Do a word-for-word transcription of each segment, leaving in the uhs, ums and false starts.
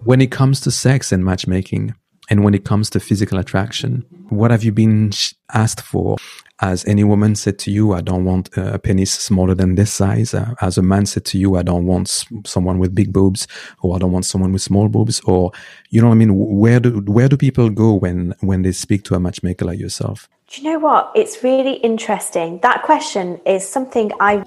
when it comes to sex and matchmaking, and when it comes to physical attraction, what have you been asked for? Has any woman said to you, I don't want a penis smaller than this size? Uh, has a man said to you, I don't want s- someone with big boobs, or I don't want someone with small boobs? Or, you know what I mean? Where do where do people go when, when they speak to a matchmaker like yourself? Do you know what? It's really interesting. That question is something I...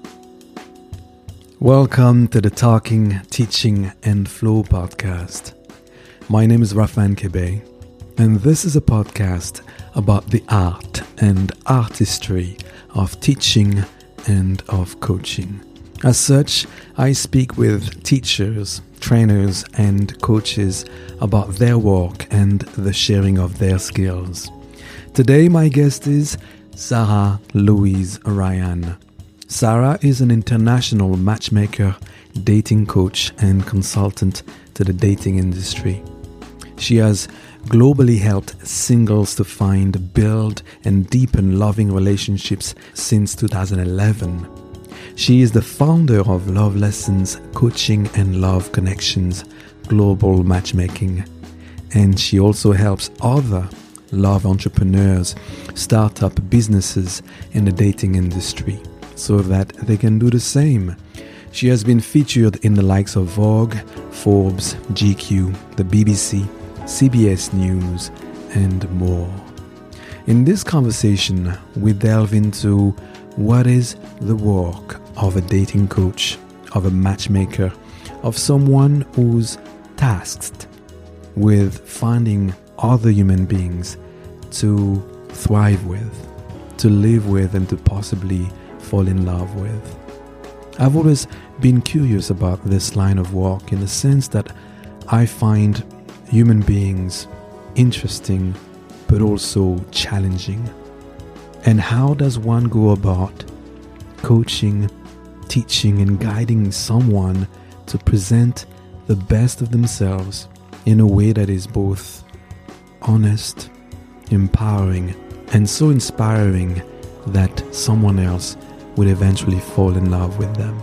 Welcome to the Talking, Teaching and Flow podcast. My name is Rafan Kebe, and this is a podcast about the art and artistry of teaching and of coaching. As such, I speak with teachers, trainers, and coaches about their work and the sharing of their skills. Today, my guest is Sarah Louise Ryan. Sarah is an international matchmaker, dating coach, and consultant to the dating industry. She has globally helped singles to find, build, and deepen loving relationships since two thousand eleven. She is the founder of Love Lessons Coaching and Love Connections Global Matchmaking. And she also helps other love entrepreneurs start up businesses in the dating industry so that they can do the same. She has been featured in the likes of Vogue, Forbes, G Q, the B B C, C B S News, and more. In this conversation, we delve into what is the work of a dating coach, of a matchmaker, of someone who's tasked with finding other human beings to thrive with, to live with, and to possibly fall in love with. I've always been curious about this line of work in the sense that I find human beings interesting but also challenging. And how does one go about coaching, teaching, and guiding someone to present the best of themselves in a way that is both honest, empowering, and so inspiring that someone else would eventually fall in love with them?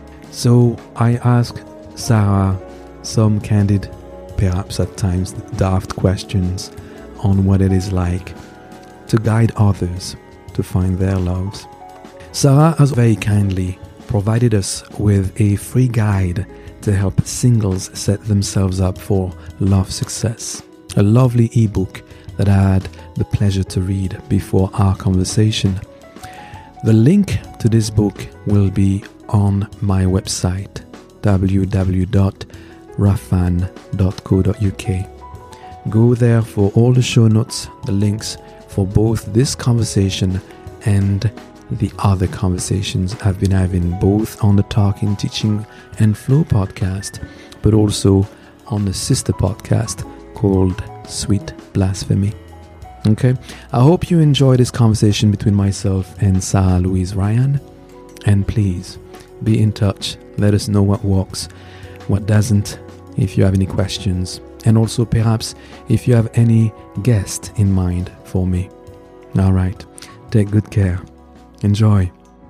So I asked Sarah some candid, perhaps at times daft questions on what it is like to guide others to find their loves. Sarah has very kindly provided us with a free guide to help singles set themselves up for love success. A lovely ebook that I had the pleasure to read before our conversation. The link to this book will be on my website, w w w dot rafan dot co dot u k. Go there for all the show notes, the links for both this conversation and the other conversations I've been having both on the Talking, Teaching and Flow podcast, but also on the sister podcast called Sweet Blasphemy. Okay, I hope you enjoy this conversation between myself and Sarah Louise Ryan. And please be in touch. Let us know what works, what doesn't, if you have any questions. And also perhaps if you have any guest in mind for me. All right, take good care. Enjoy.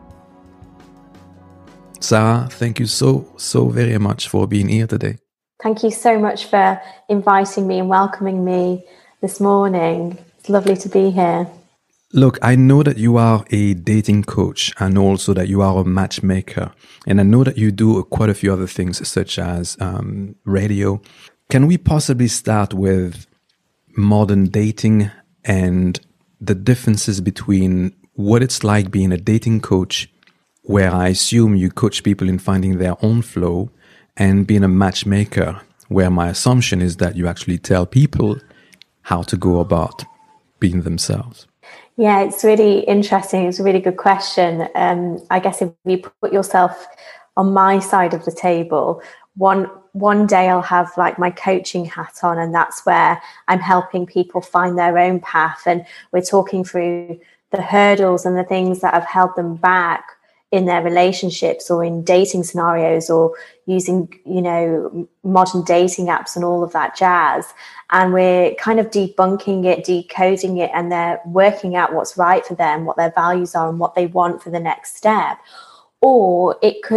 Sarah, thank you so, so very much for being here today. Thank you so much for inviting me and welcoming me this morning. It's lovely to be here. Look, I know that you are a dating coach. I know also that you are a matchmaker. And I know that you do quite a few other things such as um, radio. Can we possibly start with modern dating and the differences between what it's like being a dating coach, where I assume you coach people in finding their own flow, and being a matchmaker, where my assumption is that you actually tell people how to go about being themselves? Yeah, it's really interesting. It's a really good question. Um, I guess if you put yourself on my side of the table, one one day I'll have like my coaching hat on, and that's where I'm helping people find their own path. And we're talking through the hurdles and the things that have held them back in their relationships or in dating scenarios, or using, you know, modern dating apps and all of that jazz. And we're kind of debunking it, decoding it, and they're working out what's right for them, what their values are and what they want for the next step. Or it could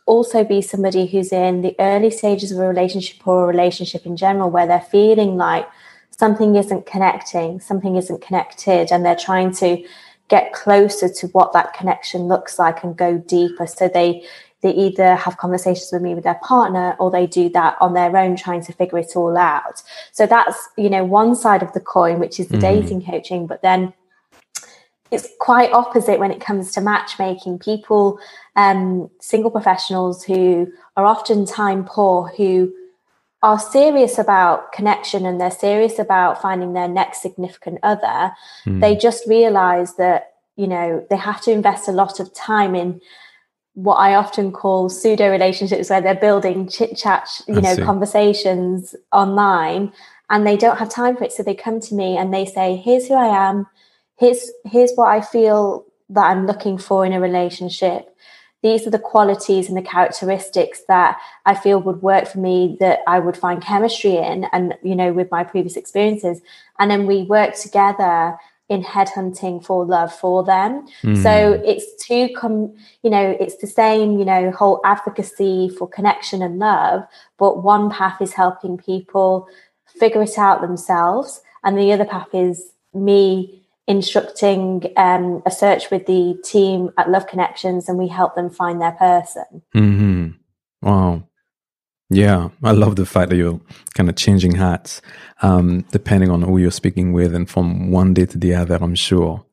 also be somebody who's in the early stages of a relationship or a relationship in general, where they're feeling like something isn't connecting, something isn't connected, and they're trying to get closer to what that connection looks like and go deeper. So they they either have conversations with me with their partner, or they do that on their own, trying to figure it all out. So that's, you know, one side of the coin, which is the mm-hmm. dating coaching. But then it's quite opposite when it comes to matchmaking. People, um, single professionals who are often time poor, who are serious about connection and they're serious about finding their next significant other, mm. they just realize that, you know, they have to invest a lot of time in what I often call pseudo relationships, where they're building chit chat, you I know, see. conversations online, and they don't have time for it. So they come to me and they say, here's who I am. Here's, here's what I feel that I'm looking for in a relationship. These are the qualities and the characteristics that I feel would work for me, that I would find chemistry in, and, you know, with my previous experiences. And then we work together in headhunting for love for them. Mm. So it's two, com- you know, it's the same, you know, whole advocacy for connection and love, but one path is helping people figure it out themselves, and the other path is me instructing um, a search with the team at Love Connections, and we help them find their person. Mm-hmm. Wow. Yeah, I love the fact that you're kind of changing hats um, depending on who you're speaking with, and from one day to the other, I'm sure.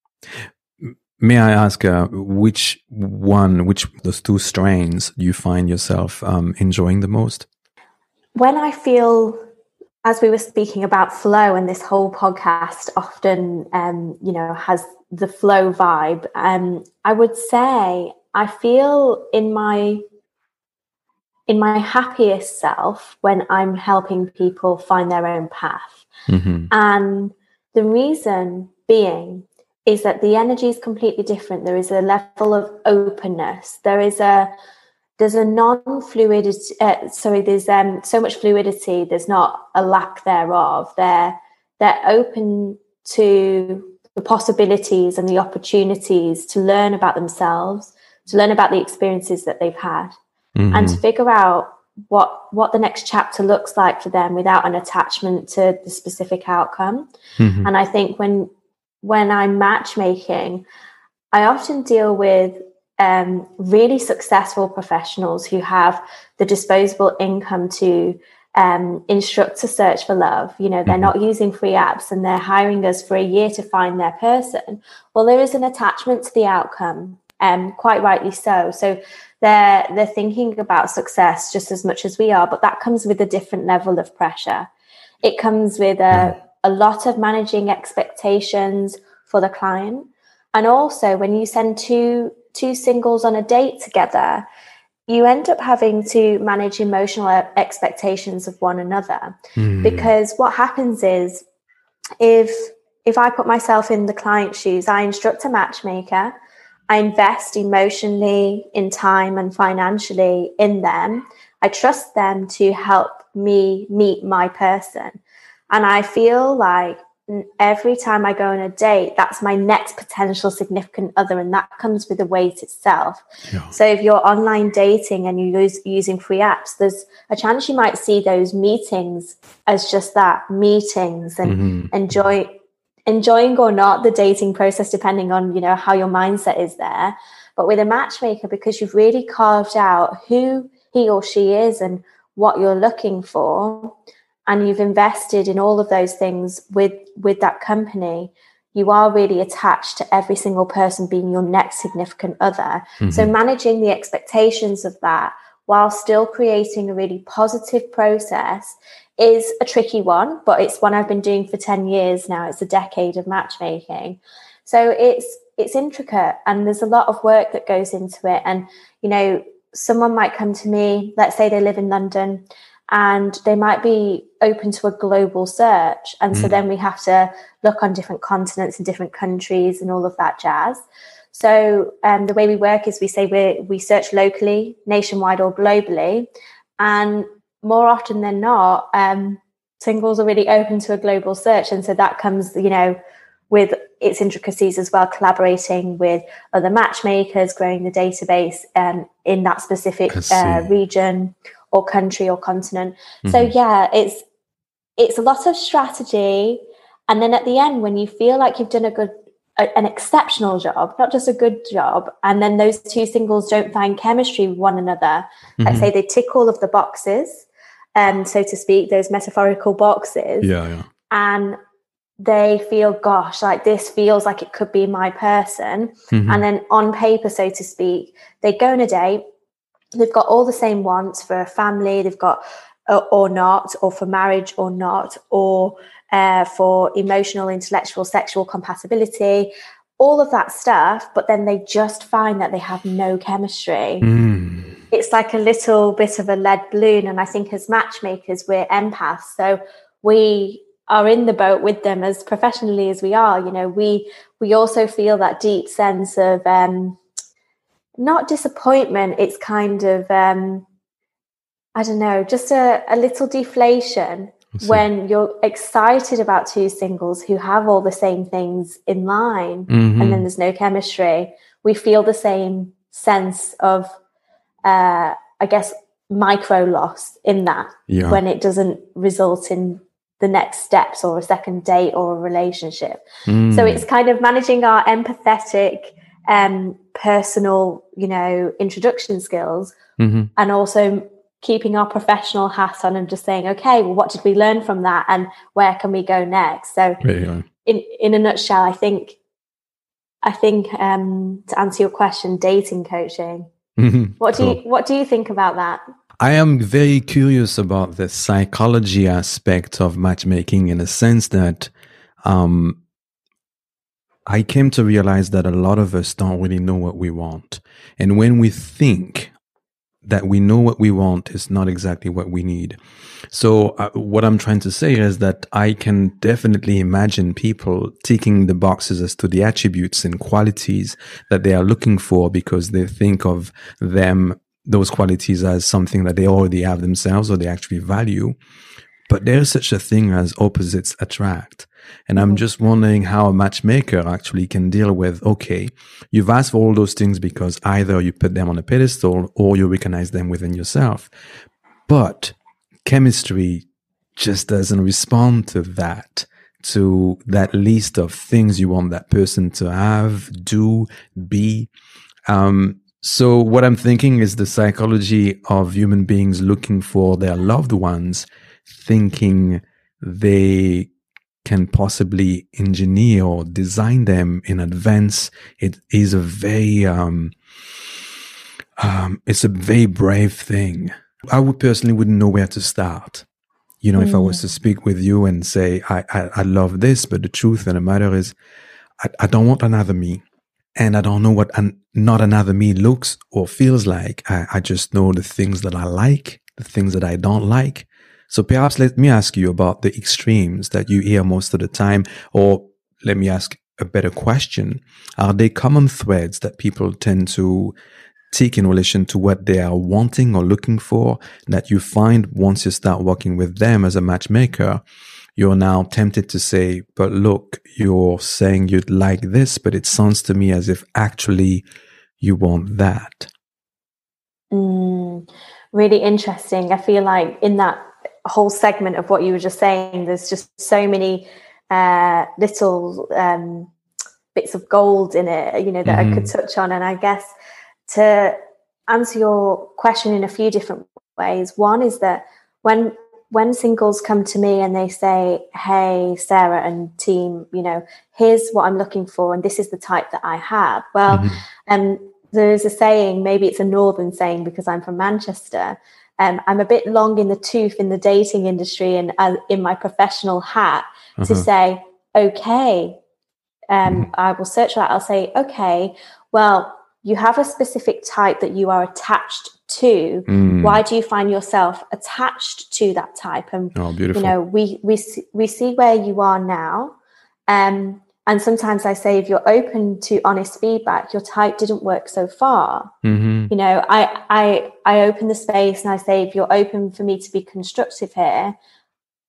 May I ask uh, which one, which those two strains do you find yourself um, enjoying the most? When I feel, as we were speaking about flow, and this whole podcast often, um, you know, has the flow vibe, um, I would say I feel in my in my happiest self when I'm helping people find their own path. Mm-hmm. And the reason being is that the energy is completely different. There is a level of openness. There is a There's a non-fluidity, uh, sorry, there's um, so much fluidity, there's not a lack thereof. They're, they're open to the possibilities and the opportunities to learn about themselves, to learn about the experiences that they've had, mm-hmm. and to figure out what, what the next chapter looks like for them without an attachment to the specific outcome. Mm-hmm. And I think when, when I'm matchmaking, I often deal with Um, really successful professionals who have the disposable income to um, instruct a search for love. You know, they're mm-hmm. not using free apps, and they're hiring us for a year to find their person. Well, there is an attachment to the outcome, um, quite rightly so. So they're they're thinking about success just as much as we are, but that comes with a different level of pressure. It comes with a, a lot of managing expectations for the client. And also, when you send two two singles on a date together, you end up having to manage emotional expectations of one another. Mm. Because what happens is, if if I put myself in the client's shoes, I instruct a matchmaker, I invest emotionally, in time and financially in them. I trust them to help me meet my person. And I feel like every time I go on a date, that's my next potential significant other, and that comes with a weight itself. Yeah. So if you're online dating and you're use, using free apps, there's a chance you might see those meetings as just that, meetings, and mm-hmm. enjoy enjoying or not the dating process, depending on, you know, how your mindset is there. But with a matchmaker, because you've really carved out who he or she is and what you're looking for, and you've invested in all of those things with, with that company, you are really attached to every single person being your next significant other. Mm-hmm. So managing the expectations of that while still creating a really positive process is a tricky one, but it's one I've been doing for ten years now. It's a decade of matchmaking. So it's it's intricate, and there's a lot of work that goes into it. And, you know, someone might come to me, let's say they live in London, and they might be open to a global search. And mm. so then we have to look on different continents and different countries and all of that jazz. So um, the way we work is we say we we search locally, nationwide or globally. And more often than not, um, singles are really open to a global search. And so that comes, you know, with its intricacies as well, collaborating with other matchmakers, growing the database um, in that specific uh, region or country or continent. Mm-hmm. So yeah, it's it's a lot of strategy. And then at the end, when you feel like you've done a good, a, an exceptional job, not just a good job, and then those two singles don't find chemistry with one another, mm-hmm. let's say they tick all of the boxes, um, so to speak, those metaphorical boxes. Yeah, yeah. And they feel, gosh, like this feels like it could be my person. Mm-hmm. And then on paper, so to speak, they go on a date. They've got all the same wants for a family. They've got, uh, or not, or for marriage or not, or uh, for emotional, intellectual, sexual compatibility, all of that stuff. But then they just find that they have no chemistry. Mm. It's like a little bit of a lead balloon. And I think as matchmakers, we're empaths. So we are in the boat with them as professionally as we are. You know, we we also feel that deep sense of um, not disappointment. It's kind of, um, I don't know, just a, a little deflation when you're excited about two singles who have all the same things in line, mm-hmm. and then there's no chemistry. We feel the same sense of, uh, I guess, micro loss in that yeah. when it doesn't result in the next steps or a second date or a relationship. Mm. So it's kind of managing our empathetic, um, personal, you know, introduction skills, mm-hmm. and also keeping our professional hat on and just saying, okay, well, what did we learn from that and where can we go next? So in, in a nutshell, I think, I think, um, to answer your question, dating coaching, mm-hmm. what do cool. you, what do you think about that? I am very curious about the psychology aspect of matchmaking in a sense that, um, I came to realize that a lot of us don't really know what we want. And when we think that we know what we want is not exactly what we need. So uh, what I'm trying to say is that I can definitely imagine people ticking the boxes as to the attributes and qualities that they are looking for because they think of them, those qualities, as something that they already have themselves or they actually value. But there's such a thing as opposites attract. And I'm just wondering how a matchmaker actually can deal with, okay, you've asked for all those things because either you put them on a pedestal or you recognize them within yourself. But chemistry just doesn't respond to that, to that list of things you want that person to have, do, be. Um, so what I'm thinking is the psychology of human beings looking for their loved ones, thinking they can possibly engineer or design them in advance. It is a very, um, um, it's a very brave thing. I would personally wouldn't know where to start. You know, mm. if I was to speak with you and say, I, I, I love this, but the truth of the matter is, I, I don't want another me. And I don't know what an, not another me looks or feels like. I, I just know the things that I like, the things that I don't like. So perhaps let me ask you about the extremes that you hear most of the time, or let me ask a better question. Are they common threads that people tend to take in relation to what they are wanting or looking for that you find once you start working with them as a matchmaker, you're now tempted to say, but look, you're saying you'd like this, but it sounds to me as if actually you want that. Mm, really interesting. I feel like in that whole segment of what you were just saying, there's just so many uh, little um, bits of gold in it, you know, that mm-hmm. I could touch on. And I guess to answer your question in a few different ways, one is that when when singles come to me and they say, hey, Sarah and team, you know, here's what I'm looking for, and this is the type that I have. Well, mm-hmm. um, there's a saying, maybe it's a northern saying because I'm from Manchester, Um, I'm a bit long in the tooth in the dating industry and uh, in my professional hat uh-huh. to say, okay, um, mm. I will search that. I'll say, okay, well, you have a specific type that you are attached to. Mm. Why do you find yourself attached to that type? And, oh, beautiful. you know, we, we, see, we see where you are now. Um, And sometimes I say, if you're open to honest feedback, your type didn't work so far. Mm-hmm. You know, I, I, I open the space and I say, if you're open for me to be constructive here,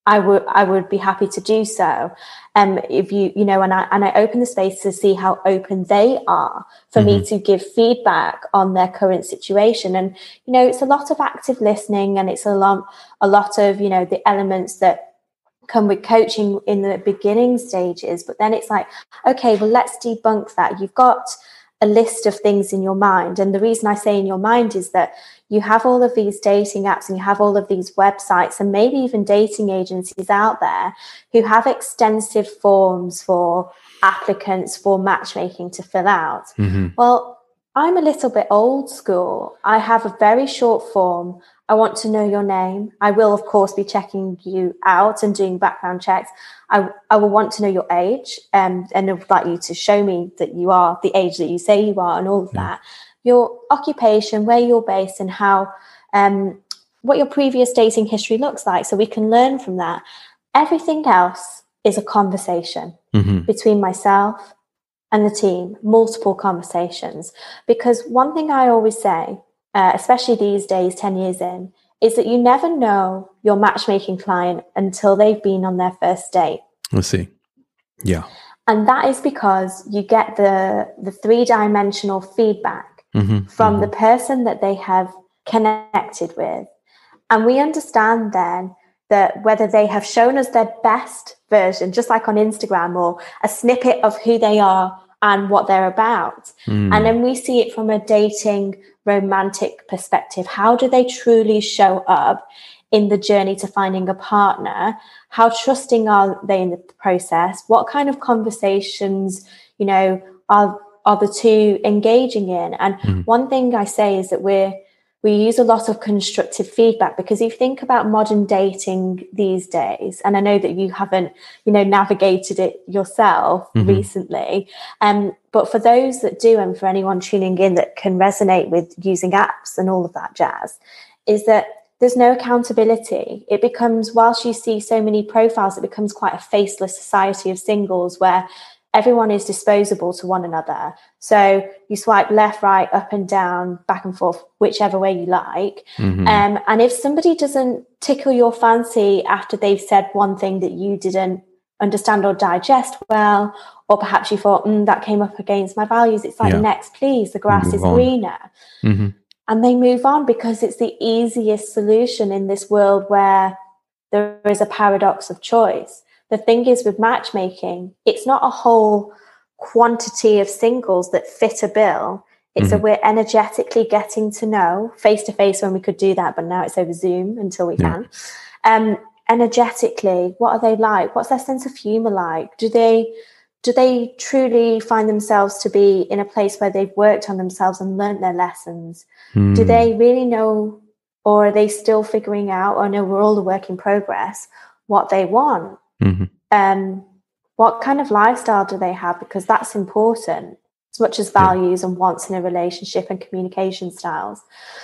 I would I would be happy to do so. Um, if you you know, and I and I open the space to see how open they are for mm-hmm. me to give feedback on their current situation. And you know, it's a lot of active listening, and it's a lot a lot of you know the elements that come with coaching in the beginning stages. But then it's like, okay, well, let's debunk that. You've got a list of things in your mind, and the reason I say in your mind is that you have all of these dating apps and you have all of these websites and maybe even dating agencies out there who have extensive forms for applicants for matchmaking to fill out. Mm-hmm. Well, I'm a little bit old school. I have a very short form. I want to know your name. I will, of course, be checking you out and doing background checks. I, I will want to know your age, um, and I would like you to show me that you are the age that you say you are and all of yeah. that. Your occupation, where you're based, and how, um, what your previous dating history looks like, so we can learn from that. Everything else is a conversation mm-hmm. between myself and the team, multiple conversations. Because one thing I always say, uh, especially these days, ten years in, is that you never know your matchmaking client until they've been on their first date. I see. Yeah. And that is because you get the, the three-dimensional feedback Mm-hmm, from mm-hmm. the person that they have connected with. And we understand then that whether they have shown us their best version, just like on Instagram, or a snippet of who they are and what they're about. Mm. And then we see it from a dating romantic perspective. How do they truly show up in the journey to finding a partner? How trusting are they in the process? What kind of conversations, you know, are are the two engaging in? And mm. one thing I say is that we're, we use a lot of constructive feedback, because if you think about modern dating these days, and I know that you haven't, you know, navigated it yourself mm-hmm. recently, um, but for those that do, and for anyone tuning in that can resonate with using apps and all of that jazz, is that there's no accountability. It becomes, whilst you see so many profiles, it becomes quite a faceless society of singles where everyone is disposable to one another. So you swipe left, right, up and down, back and forth, whichever way you like. Mm-hmm. Um, and if somebody doesn't tickle your fancy after they've said one thing that you didn't understand or digest well, or perhaps you thought, mm, that came up against my values, it's like, yeah. next, please, the grass move is on. greener. Mm-hmm. And they move on, because it's the easiest solution in this world where there is a paradox of choice. The thing is with matchmaking, it's not a whole quantity of singles that fit a bill. It's mm-hmm. a we're energetically getting to know face to face when we could do that, but now it's over Zoom until we yeah. can. Um, energetically, what are they like? What's their sense of humor like? Do they do they truly find themselves to be in a place where they've worked on themselves and learned their lessons? Mm. Do they really know, or are they still figuring out, or no, we're all a work in progress, what they want? Mm-hmm. Um, what kind of lifestyle do they have? Because that's important as much as values yeah. and wants in a relationship and communication styles.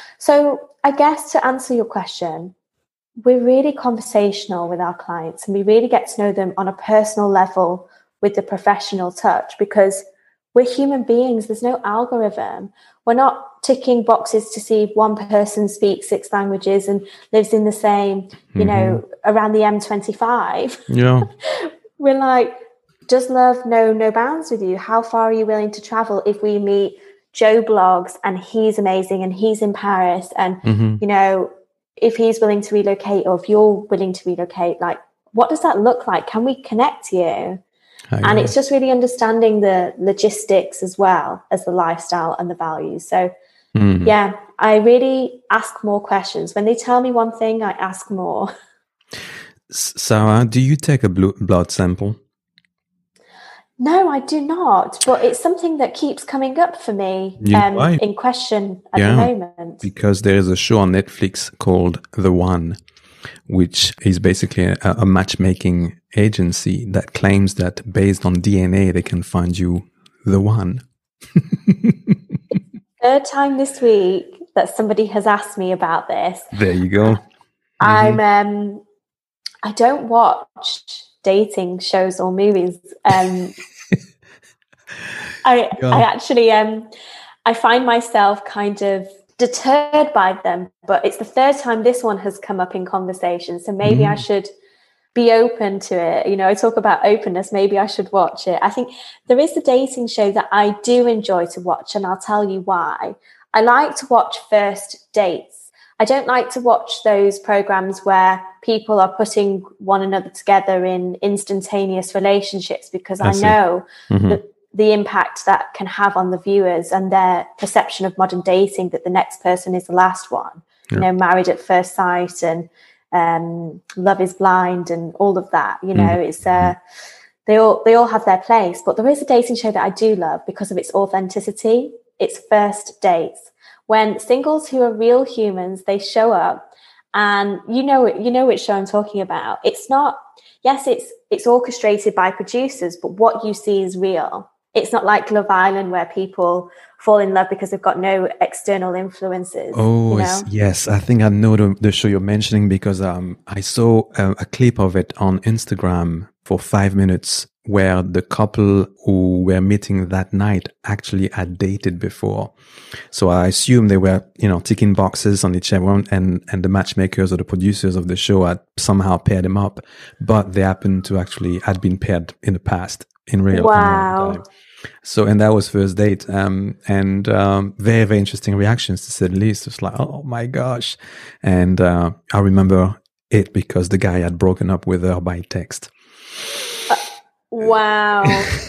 So I guess to answer your question, we're really conversational with our clients, and we really get to know them on a personal level with the professional touch, because we're human beings. There's no algorithm. We're not ticking boxes to see if one person speaks six languages and lives in the same, you mm-hmm. know, around the M twenty-five. Yeah. We're like, does love know no bounds with you? How far are you willing to travel if we meet Joe Blogs and he's amazing and he's in Paris, and, mm-hmm. you know, if he's willing to relocate, or if you're willing to relocate, like, what does that look like? Can we connect you? And it's just really understanding the logistics as well as the lifestyle and the values. So, mm. yeah, I really ask more questions. When they tell me one thing, I ask more. Sarah, do you take a blood sample? No, I do not. But it's something that keeps coming up for me you know um, in question at yeah, the moment. Because there is a show on Netflix called The One, which is basically a, a matchmaking agency that claims that based on D N A, they can find you the one. Third time this week that somebody has asked me about this. There you go. Mm-hmm. I'm, um, I don't watch dating shows or movies. Um, I, yeah. I actually, um, I find myself kind of deterred by them, but it's the third time this one has come up in conversation. So maybe mm. I should be open to it. You know, I talk about openness. Maybe I should watch it. I think there is a dating show that I do enjoy to watch, and I'll tell you why. I like to watch First Dates. I don't like to watch those programs where people are putting one another together in instantaneous relationships, because I, I know mm-hmm. that the impact that can have on the viewers and their perception of modern dating, that the next person is the last one. Yeah. You know, Married at First Sight and um, Love is Blind and all of that. You know, mm-hmm. it's uh, they all they all have their place. But there is a dating show that I do love because of its authenticity. It's First Dates. When singles who are real humans, they show up, and you know you know which show I'm talking about. It's not, yes, it's it's orchestrated by producers, but what you see is real. It's not like Love Island where people fall in love because they've got no external influences. Oh, you know? Yes. I think I know the, the show you're mentioning because um, I saw a, a clip of it on Instagram for five minutes where the couple who were meeting that night actually had dated before. So I assume they were, you know, ticking boxes on each other, and, and the matchmakers or the producers of the show had somehow paired them up, but they happened to actually had been paired in the past in real, wow. in real time. So, and that was First Date, um, and um, very, very interesting reactions, to say the least. It's like, oh my gosh. And uh, I remember it because the guy had broken up with her by text. Uh, wow.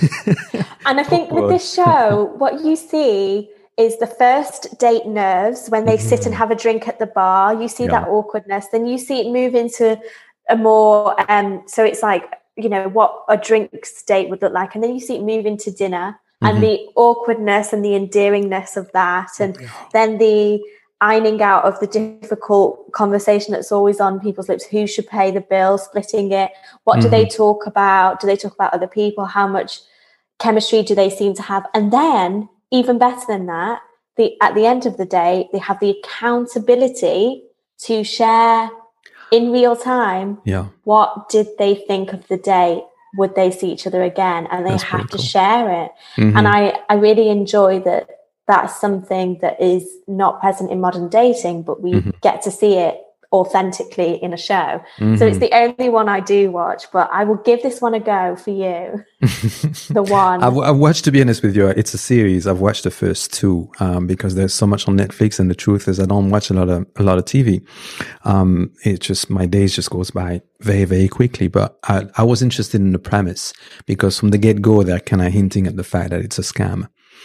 And I think with this show, what you see is the first date nerves when they mm-hmm. sit and have a drink at the bar. You see yeah. that awkwardness. Then you see it move into a more, um, so it's like, you know, what a drinks date would look like. And then you see it move into dinner mm-hmm. and the awkwardness and the endearingness of that. And yeah. then the ironing out of the difficult conversation that's always on people's lips. Who should pay the bill, splitting it? What mm-hmm. do they talk about? Do they talk about other people? How much chemistry do they seem to have? And then, even better than that, the at the end of the day, they have the accountability to share in real time, yeah. what did they think of the day? Would they see each other again? And they that's have to cool. share it. Mm-hmm. And I, I really enjoy that that's something that is not present in modern dating, but we mm-hmm. get to see it authentically in a show. Mm-hmm. So it's the only one I do watch, but I will give this one a go for you. The one. I've, I've watched, to be honest with you, it's a series. I've watched the first two um, because there's so much on Netflix, and the truth is I don't watch a lot of a lot of T V. Um, it just, my days just goes by very, very quickly. But I, I was interested in the premise because from the get-go they're kind of hinting at the fact that it's a scam.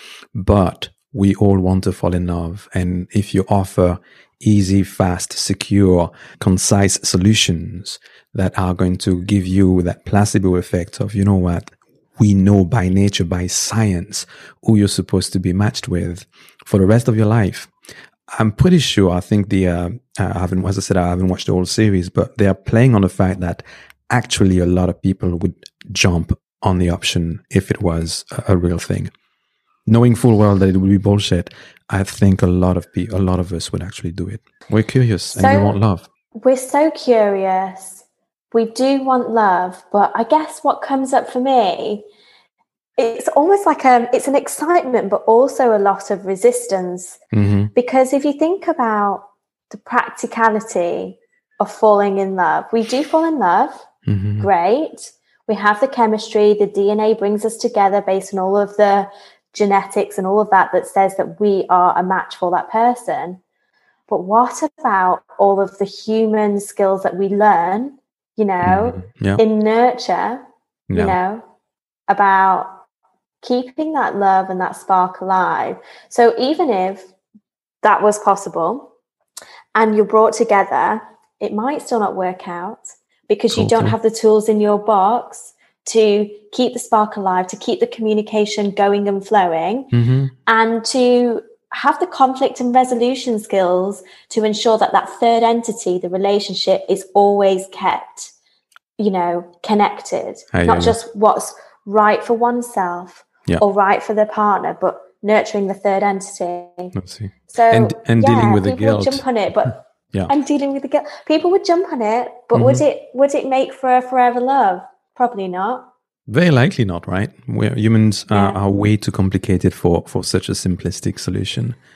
But we all want to fall in love, and if you offer easy, fast, secure, concise solutions that are going to give you that placebo effect of, you know what, we know by nature, by science, who you're supposed to be matched with for the rest of your life. I'm pretty sure, I think the, uh, I haven't, as I said, I haven't watched the whole series, but they are playing on the fact that actually a lot of people would jump on the option if it was a, a real thing. Knowing full well that it would be bullshit, I think a lot of people, a lot of us would actually do it. We're curious so, and we want love. We're so curious. We do want love, but I guess what comes up for me, it's almost like a, it's an excitement, but also a lot of resistance. Mm-hmm. Because if you think about the practicality of falling in love, we do fall in love. Mm-hmm. Great. We have the chemistry. The D N A brings us together based on all of the genetics and all of that that says that we are a match for that person. But what about all of the human skills that we learn, you know, mm-hmm. yeah. in nurture, yeah. you know, about keeping that love and that spark alive? So even if that was possible and you're brought together, it might still not work out because cool, you don't cool. have the tools in your box to keep the spark alive, to keep the communication going and flowing, mm-hmm. and to have the conflict and resolution skills to ensure that that third entity, the relationship, is always kept, you know, connected. I Not just what's right for oneself yeah. or right for their partner, but nurturing the third entity. Let's see. So, and and yeah, dealing with the people guilt. would jump on it, but yeah. and dealing with the guilt. People would jump on it, but mm-hmm. would it would it make for a forever love? Probably not. Very likely not, right? We're, humans yeah. are, are way too complicated for, for such a simplistic solution.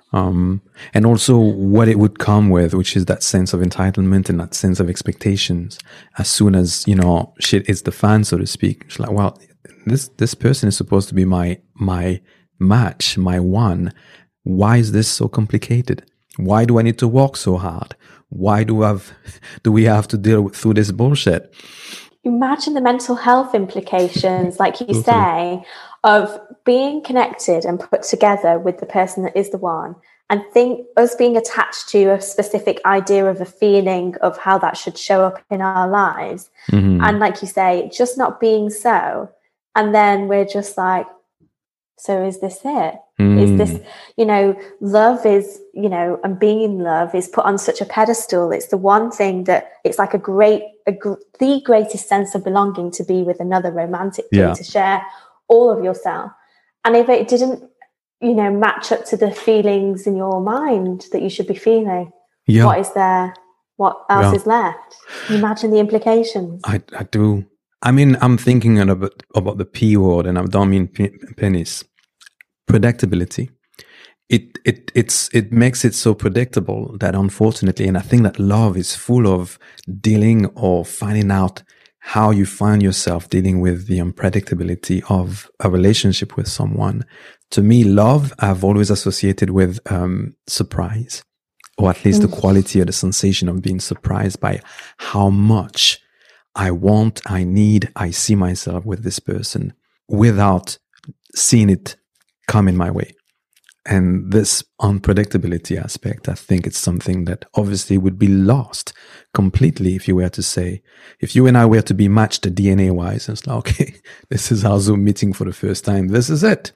Um, and also what it would come with, which is that sense of entitlement and that sense of expectations. As soon as, you know, shit hits the fan, so to speak, it's like, well, this, this person is supposed to be my, my match, my one. Why is this so complicated? Why do I need to work so hard? Why do I have, do we have to deal with, through this bullshit? Imagine the mental health implications, like you Totally. say, of being connected and put together with the person that is the one, and think us being attached to a specific idea of a feeling of how that should show up in our lives. Mm-hmm. And like you say, just not being so. And then we're just like, so is this it? Mm. Is this, you know, love is, you know, and being in love is put on such a pedestal. It's the one thing that it's like a great, a, the greatest sense of belonging to be with another romantically, yeah. to share all of yourself. And if it didn't, you know, match up to the feelings in your mind that you should be feeling, yeah. what is there? What else yeah. is left? Can you imagine the implications? I, I do. I mean, I'm thinking about, about the P word, and I don't mean pe- penis. Predictability. It it it's it makes it so predictable that unfortunately, and I think that love is full of dealing or finding out how you find yourself dealing with the unpredictability of a relationship with someone. To me, love I've always associated with um, surprise, or at least mm. the quality or the sensation of being surprised by how much I want, I need, I see myself with this person without seeing it come in my way. And this unpredictability aspect, I think it's something that obviously would be lost completely if you were to say, if you and I were to be matched D N A wise, it's like, okay, this is our Zoom meeting for the first time. This is it.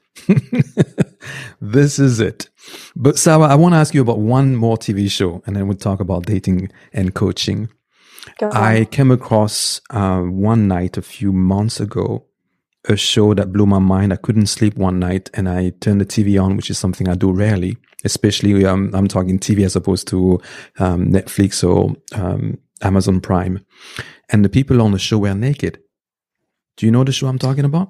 This is it. But Sarah, I want to ask you about one more T V show, and then we'll talk about dating and coaching. I came across uh, one night a few months ago, a show that blew my mind. I couldn't sleep one night, and I turned the T V on, which is something I do rarely, especially um, I'm talking T V as opposed to um, Netflix or um, Amazon Prime. And the people on the show were naked. Do you know the show I'm talking about?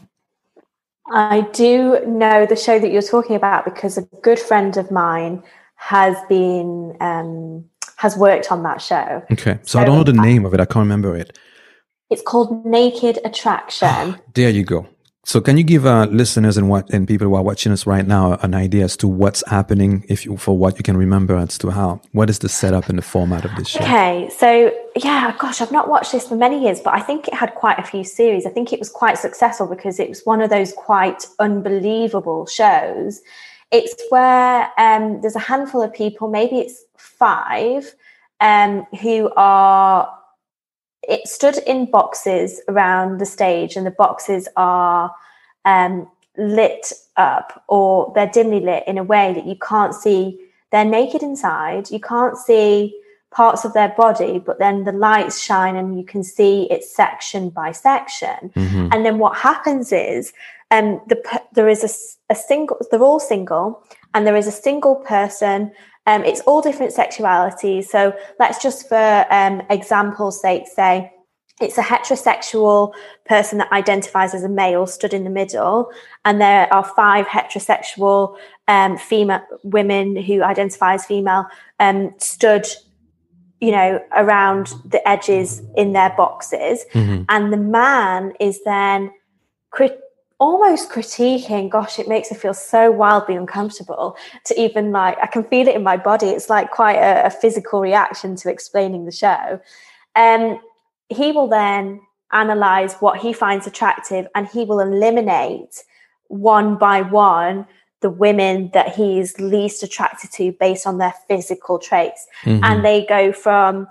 I do know the show that you're talking about because a good friend of mine has been um, has worked on that show. Okay, so, so I don't know the name of it. I can't remember it. It's called Naked Attraction. There you go. So can you give uh, listeners and what and people who are watching us right now an idea as to what's happening, if you, for what you can remember, as to how, what is the setup and the format of this show? Okay, so yeah, gosh, I've not watched this for many years, but I think it had quite a few series. I think it was quite successful because it was one of those quite unbelievable shows. It's where um, there's a handful of people, maybe it's five, um, who are... It stood in boxes around the stage, and the boxes are um, lit up, or they're dimly lit in a way that you can't see. They're naked inside. You can't see parts of their body, but then the lights shine and you can see it section by section. Mm-hmm. And then what happens is um, the, there is a, a single, they're all single, and there is a single person. Um, it's all different sexualities. So let's just, for um, example's sake, say it's a heterosexual person that identifies as a male stood in the middle, and there are five heterosexual um, female women who identify as female um, stood, you know, around the edges in their boxes. Mm-hmm. And the man is then crit- almost critiquing, gosh, it makes me feel so wildly uncomfortable to even like, I can feel it in my body. It's like quite a, a physical reaction to explaining the show. Um, he will then analyze what he finds attractive, and he will eliminate one by one the women that he's least attracted to based on their physical traits. Mm-hmm. And they go from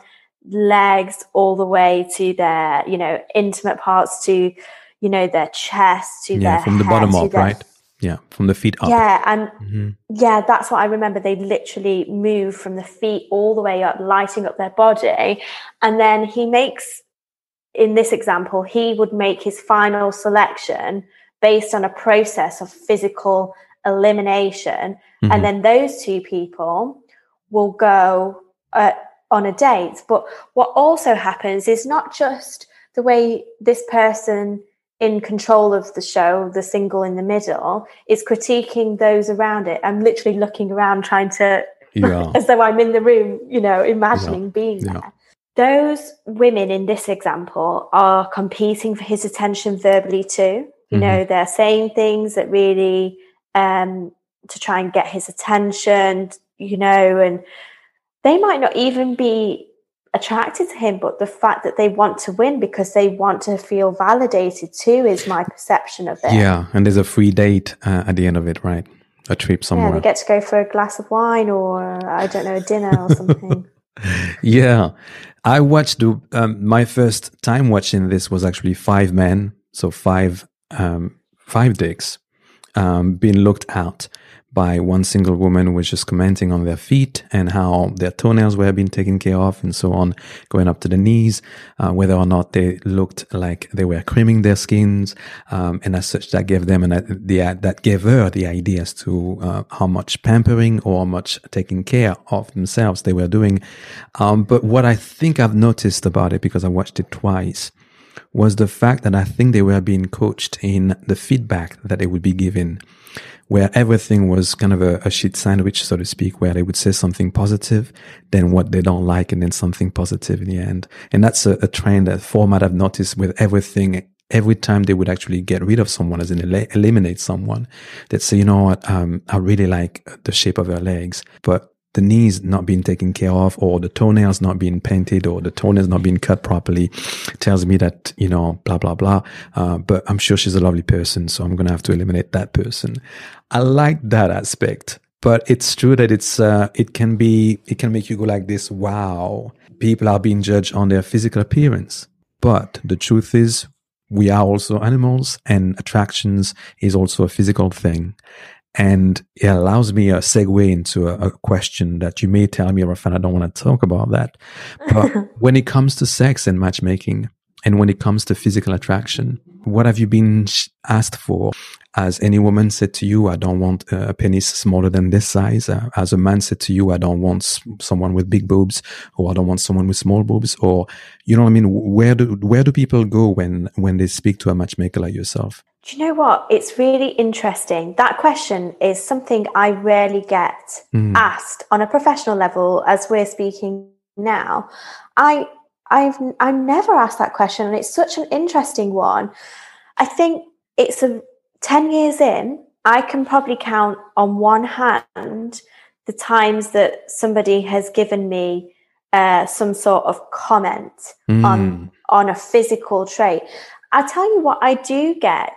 legs all the way to their, you know, intimate parts, to, you know, their chest, to yeah, their from the head, bottom up, their... right? Yeah, from the feet up. Yeah, and mm-hmm. yeah, that's what I remember. They literally move from the feet all the way up, lighting up their body. And then he makes, in this example, he would make his final selection based on a process of physical elimination. Mm-hmm. And then those two people will go uh, on a date. But what also happens is not just the way this person in control of the show, the single in the middle, is critiquing those around it. I'm literally looking around trying to, yeah. as though I'm in the room, you know, imagining yeah. being yeah. there. Those women in this example are competing for his attention verbally too. You mm-hmm. know, they're saying things that really, um, to try and get his attention, you know, and they might not even be attracted to him, but the fact that they want to win because they want to feel validated too is my perception of it. Yeah, and there's a free date uh, at the end of it, right? A trip somewhere. Yeah, they get to go for a glass of wine or, I don't know, a dinner or something. Yeah, I watched, the, um, my first time watching this was actually five men, so five, um, five dicks um, being looked at by one single woman who was just commenting on their feet and how their toenails were being taken care of and so on, going up to the knees, uh, whether or not they looked like they were creaming their skins. Um, and as such, that gave them, an, the, that gave her the idea as to uh, how much pampering or how much taking care of themselves they were doing. Um, but what I think I've noticed about it, because I watched it twice, was the fact that I think they were being coached in the feedback that they would be given, where everything was kind of a, a shit sandwich, so to speak, where they would say something positive, then what they don't like, and then something positive in the end. And that's a, a trend, a format I've noticed with everything. Every time they would actually get rid of someone, as in el- eliminate someone, they'd say, you know what, um, I really like the shape of her legs, but the knees not being taken care of, or the toenails not being painted, or the toenails not being cut properly, tells me that, you know, blah, blah, blah. Uh, but I'm sure she's a lovely person, so I'm going to have to eliminate that person. I like that aspect, but it's true that it's, uh, it can be, it can make you go like this. Wow. People are being judged on their physical appearance. But the truth is, we are also animals, and attractions is also a physical thing. And it allows me a segue into a, a question that you may tell me, Rafan, I don't want to talk about that. But when it comes to sex and matchmaking, and when it comes to physical attraction, what have you been asked for? Has any woman said to you, I don't want a penis smaller than this size? Uh, has a man said to you, I don't want someone with big boobs, or I don't want someone with small boobs? Or, you know what I mean? Where do, where do people go when, when they speak to a matchmaker like yourself? Do you know what? It's really interesting. That question is something I rarely get mm. asked on a professional level as we're speaking now. I, I've, I'm never asked that question, and it's such an interesting one. I think it's a, ten years in, I can probably count on one hand the times that somebody has given me uh, some sort of comment mm. on, on a physical trait. I'll tell you what, I do get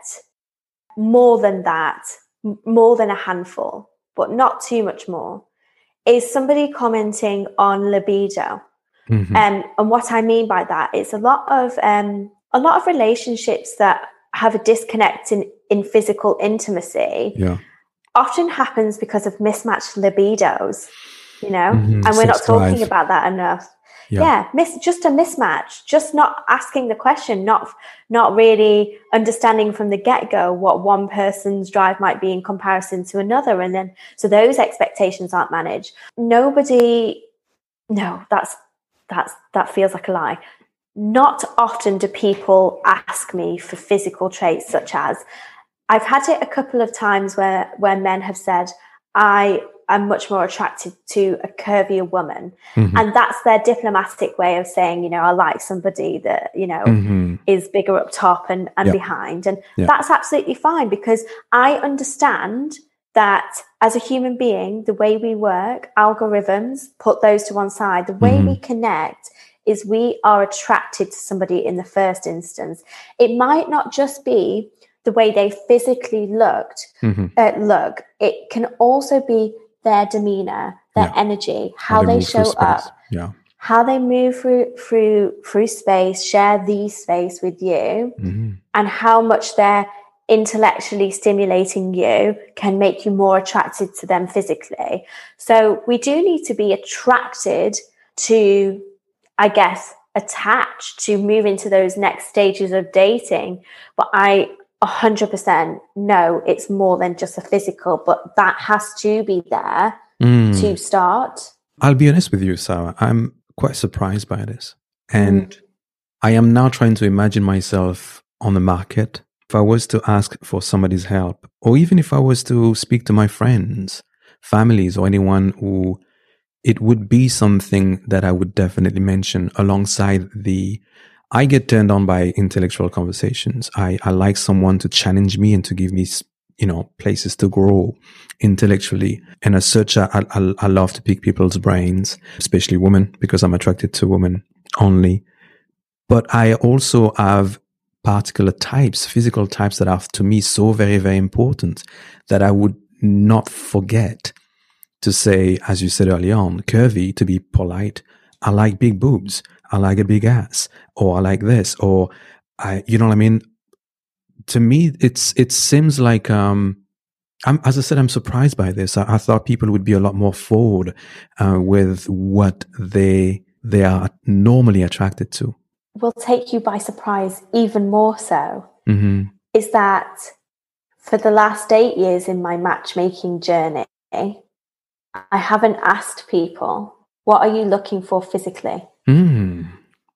more than that, more than a handful, but not too much more, is somebody commenting on libido. Mm-hmm. Um, and what I mean by that, it's a lot of um, a lot of relationships that have a disconnect in, in physical intimacy. Yeah. Often happens because of mismatched libidos, you know, mm-hmm. and we're Sex not talking drive. about that enough. Yeah, yeah miss, just a mismatch, just not asking the question, not not really understanding from the get-go what one person's drive might be in comparison to another. And then, so those expectations aren't managed. Nobody, no, that's, that's, that feels like a lie. Not often do people ask me for physical traits such as, I've had it a couple of times where, where men have said, I am much more attracted to a curvier woman. Mm-hmm. And that's their diplomatic way of saying, you know, I like somebody that, you know, mm-hmm. is bigger up top and, and yep. behind. And yep. that's absolutely fine, because I understand that as a human being, the way we work, algorithms, put those to one side, the way mm-hmm. we connect is we are attracted to somebody in the first instance. It might not just be the way they physically looked, mm-hmm. uh, look. It can also be their demeanor, their yeah. energy, how, how they, they show up, yeah. how they move through through through space, share the space with you, mm-hmm. and how much they're intellectually stimulating you can make you more attracted to them physically. So we do need to be attracted to, I guess, attached to move into those next stages of dating. But I one hundred percent no, it's more than just a physical, but that has to be there mm. to start. I'll be honest with you, Sarah. I'm quite surprised by this. And mm. I am now trying to imagine myself on the market If I was to ask for somebody's help, or even if I was to speak to my friends, families, or anyone who, it would be something that I would definitely mention alongside the, I get turned on by intellectual conversations. I, I like someone to challenge me and to give me, you know, places to grow intellectually. And as such, I, I, I love to pick people's brains, especially women, because I'm attracted to women only. But I also have particular types, physical types that are to me so very, very important that I would not forget to say, as you said earlier on, curvy, to be polite. I like big boobs. I like a big ass, or I like this, or I, you know what I mean? To me, it's, it seems like, um, I'm, as I said, I'm surprised by this. I, I thought people would be a lot more forward, uh, with what they, they are normally attracted to. Will take you by surprise even more so, mm-hmm. is that for the last eight years in my matchmaking journey, I haven't asked people, what are you looking for physically? Mm.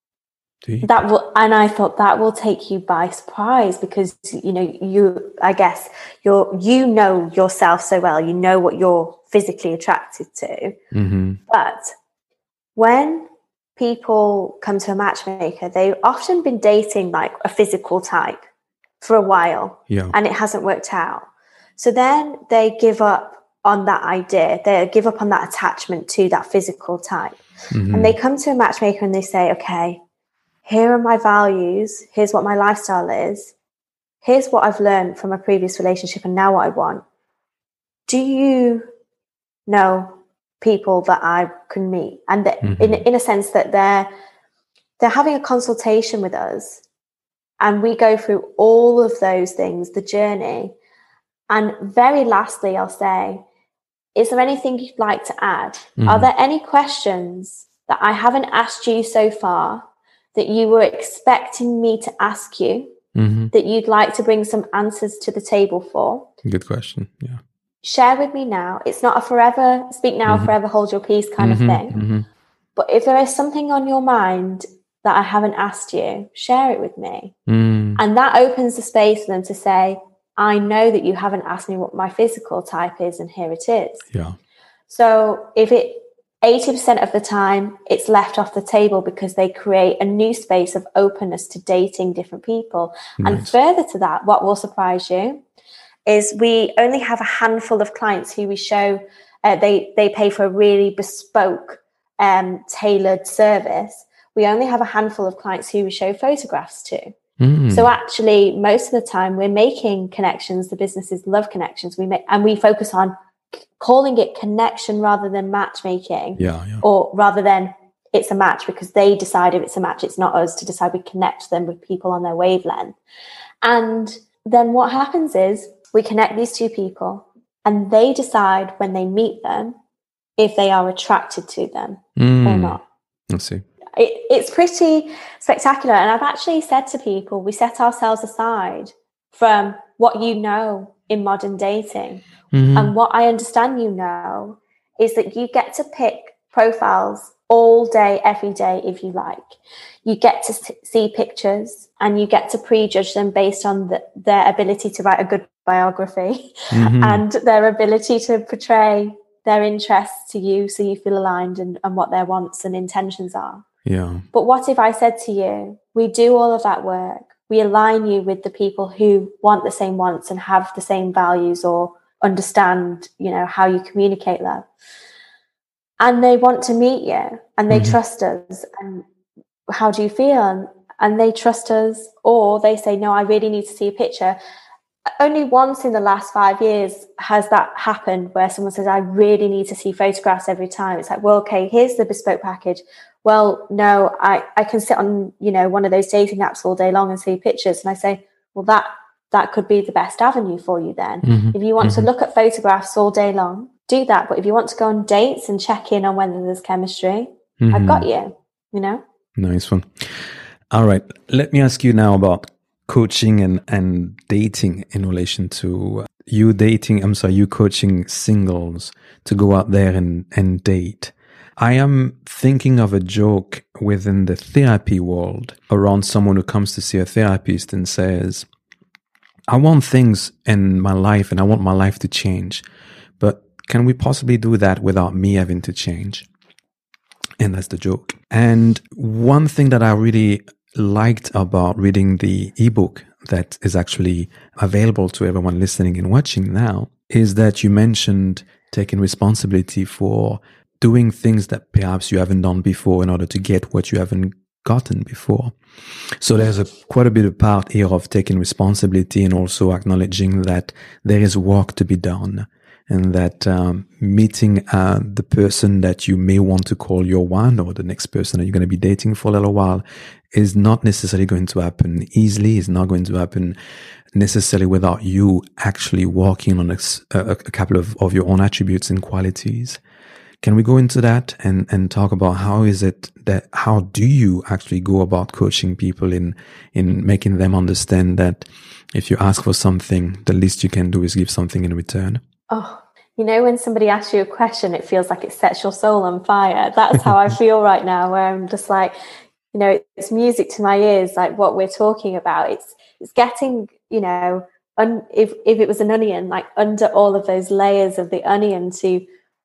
That will, and I thought that will take you by surprise because, you know, you, I guess you're, you know yourself so well, you know what you're physically attracted to. Mm-hmm. But when people come to a matchmaker, they've often been dating like a physical type for a while, yeah. and it hasn't worked out. So then they give up on that idea. They give up on that attachment to that physical type. Mm-hmm. And they come to a matchmaker and they say, okay, here are my values. Here's what my lifestyle is. Here's what I've learned from a previous relationship and now what I want. Do you know people that I can meet? And that mm-hmm. in in a sense that they're they're having a consultation with us, and we go through all of those things, the journey. And very lastly, I'll say, is there anything you'd like to add? Mm-hmm. Are there any questions that I haven't asked you so far that you were expecting me to ask you, mm-hmm. that you'd like to bring some answers to the table for? Good question. Yeah. Share with me now. It's not a forever, speak now, mm-hmm. forever hold your peace kind mm-hmm. of thing. Mm-hmm. But if there is something on your mind that I haven't asked you, share it with me. Mm. And that opens the space for them to say, I know that you haven't asked me what my physical type is, and here it is. Yeah. So if it, eighty percent of the time, it's left off the table because they create a new space of openness to dating different people. Nice. And further to that, what will surprise you is we only have a handful of clients who we show, uh, they, they pay for a really bespoke, um, tailored service. We only have a handful of clients who we show photographs to. Mm. So actually, most of the time, we're making connections. The businesses love connections. We make, and we focus on calling it connection rather than matchmaking, yeah, yeah. or rather than it's a match, because they decide if it's a match. It's not us to decide. We connect them with people on their wavelength. And then what happens is we connect these two people, and they decide when they meet them if they are attracted to them mm. or not. I see. It, it's pretty spectacular. And I've actually said to people, we set ourselves aside from what you know in modern dating. Mm-hmm. And what I understand you know is that you get to pick profiles all day, every day, if you like. You get to see pictures and you get to prejudge them based on the, their ability to write a good biography mm-hmm. and their ability to portray their interests to you so you feel aligned and, and what their wants and intentions are. Yeah. But what if I said to you, we do all of that work. We align you with the people who want the same wants and have the same values or understand, you know, how you communicate love. And they want to meet you and they mm-hmm. trust us. And how do you feel? And they trust us, or they say, no, I really need to see a picture. Only once in the last five years has that happened where someone says, I really need to see photographs every time. It's like, well, okay, here's the bespoke package. Well, no, I, I can sit on, you know, one of those dating apps all day long and see pictures. And I say, well, that that could be the best avenue for you then. Mm-hmm. If you want mm-hmm. to look at photographs all day long, do that. But if you want to go on dates and check in on whether there's chemistry, mm-hmm. I've got you, you know? Nice one. All right. Let me ask you now about coaching and, and dating in relation to you dating, I'm sorry, you coaching singles to go out there and, and date. I am thinking of a joke within the therapy world around someone who comes to see a therapist and says, I want things in my life and I want my life to change, but can we possibly do that without me having to change? And that's the joke. And one thing that I really liked about reading the ebook that is actually available to everyone listening and watching now is that you mentioned taking responsibility for doing things that perhaps you haven't done before in order to get what you haven't gotten before. So there's a quite a bit of part here of taking responsibility and also acknowledging that there is work to be done, and that um, meeting uh, the person that you may want to call your one, or the next person that you're going to be dating for a little while, is not necessarily going to happen easily. It's not going to happen necessarily without you actually working on a, a, a couple of, of your own attributes and qualities. Can we go into that and, and talk about how is it that, how do you actually go about coaching people in, in making them understand that if you ask for something, the least you can do is give something in return? Oh, you know, when somebody asks you a question, it feels like it sets your soul on fire. That's how I feel right now, where I'm just like, you know, it's music to my ears, like what we're talking about. It's, it's getting, you know, un, if, if it was an onion, like under all of those layers of the onion, to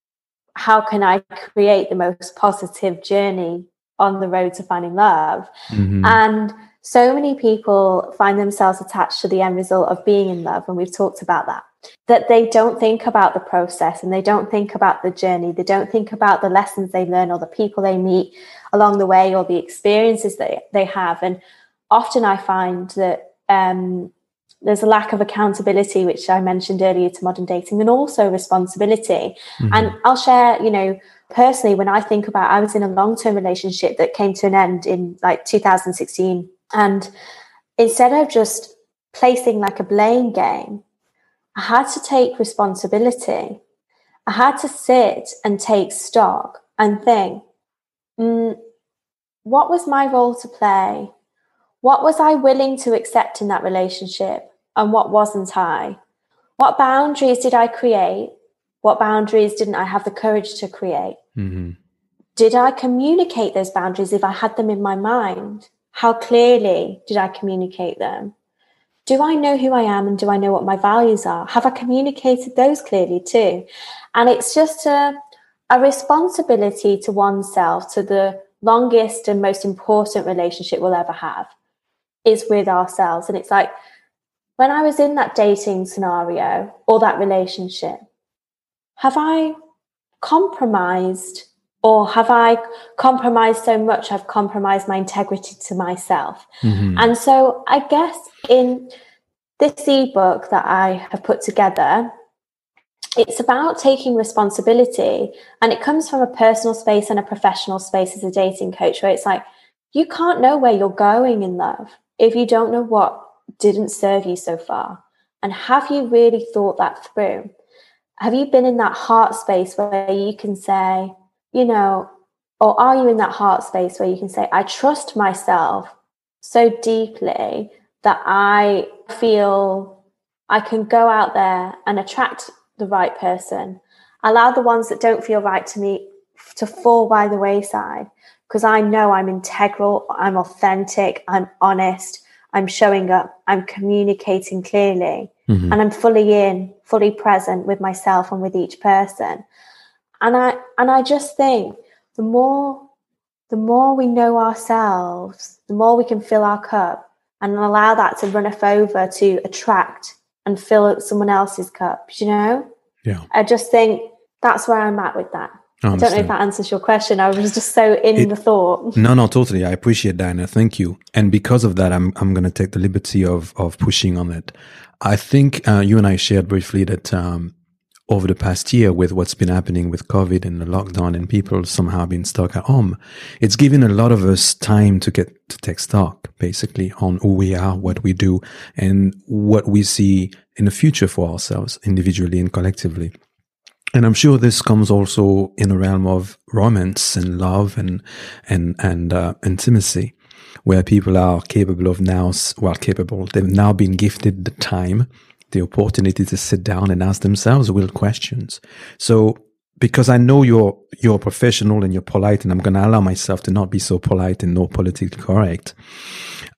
how can I create the most positive journey on the road to finding love? Mm-hmm. And so many people find themselves attached to the end result of being in love, and we've talked about that, that they don't think about the process and they don't think about the journey. They don't think about the lessons they learn or the people they meet along the way or the experiences that they have. And often I find that um, there's a lack of accountability, which I mentioned earlier, to modern dating, and also responsibility. Mm-hmm. And I'll share, you know, personally, when I think about, I was in a long-term relationship that came to an end in like two thousand sixteen. And instead of just placing like a blame game, I had to take responsibility. I had to sit and take stock and think, mm, what was my role to play? What was I willing to accept in that relationship? And what wasn't I? What boundaries did I create? What boundaries didn't I have the courage to create? Mm-hmm. Did I communicate those boundaries if I had them in my mind? How clearly did I communicate them? Do I know who I am, and do I know what my values are? Have I communicated those clearly too? And it's just a, a responsibility to oneself, to the longest and most important relationship we'll ever have is with ourselves. And it's like, when I was in that dating scenario or that relationship, have I compromised, or have I compromised so much I've compromised my integrity to myself? Mm-hmm. And so I guess in this ebook that I have put together, it's about taking responsibility, and it comes from a personal space and a professional space as a dating coach, where it's like, you can't know where you're going in love if you don't know what didn't serve you so far. And have you really thought that through? Have you been in that heart space where you can say, you know, or are you in that heart space where you can say, I trust myself so deeply that I feel I can go out there and attract the right person, allow the ones that don't feel right to me to fall by the wayside, because I know I'm integral, I'm authentic, I'm honest, I'm showing up, I'm communicating clearly, mm-hmm. and I'm fully in, fully present with myself and with each person. And I and I just think the more the more we know ourselves, the more we can fill our cup and allow that to run us over to attract and fill someone else's cup, you know? Yeah. I just think that's where I'm at with that. I, I don't know if that answers your question. I was just so in it, the thought. No, no, totally. I appreciate that, and thank you. And because of that, I'm I'm going to take the liberty of of pushing on it. I think uh, you and I shared briefly that um, over the past year, with what's been happening with COVID and the lockdown, and people somehow been stuck at home, it's given a lot of us time to get to take stock, basically, on who we are, what we do, and what we see in the future for ourselves, individually and collectively. And I'm sure this comes also in a realm of romance and love and and and uh, intimacy, where people are capable of now, well, capable, they've now been gifted the time, the opportunity to sit down and ask themselves real questions. So, because I know you're you're a professional and you're polite, and I'm going to allow myself to not be so polite and not politically correct,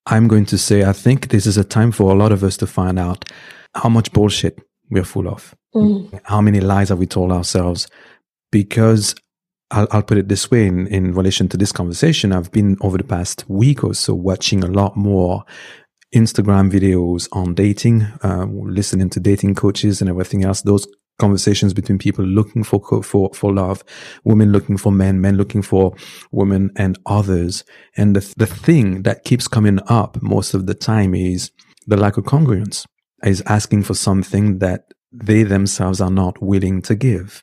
I'm going to say, I think this is a time for a lot of us to find out how much bullshit we're full of. Mm. How many lies have we told ourselves? Because I'll, I'll put it this way in, in relation to this conversation. I've been over the past week or so watching a lot more Instagram videos on dating, uh, listening to dating coaches and everything else. Those conversations between people looking for for for love, women looking for men, men looking for women, and others. And the the thing that keeps coming up most of the time is the lack of congruence, is asking for something that they themselves are not willing to give.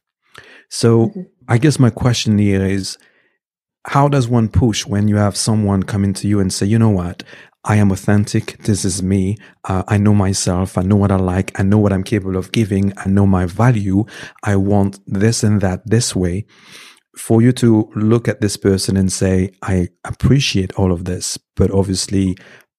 So mm-hmm. I guess my question here is, how does one push when you have someone coming to you and say, you know what, I am authentic. This is me. Uh, I know myself. I know what I like. I know what I'm capable of giving. I know my value. I want this and that this way. For you to look at this person and say, I appreciate all of this, but obviously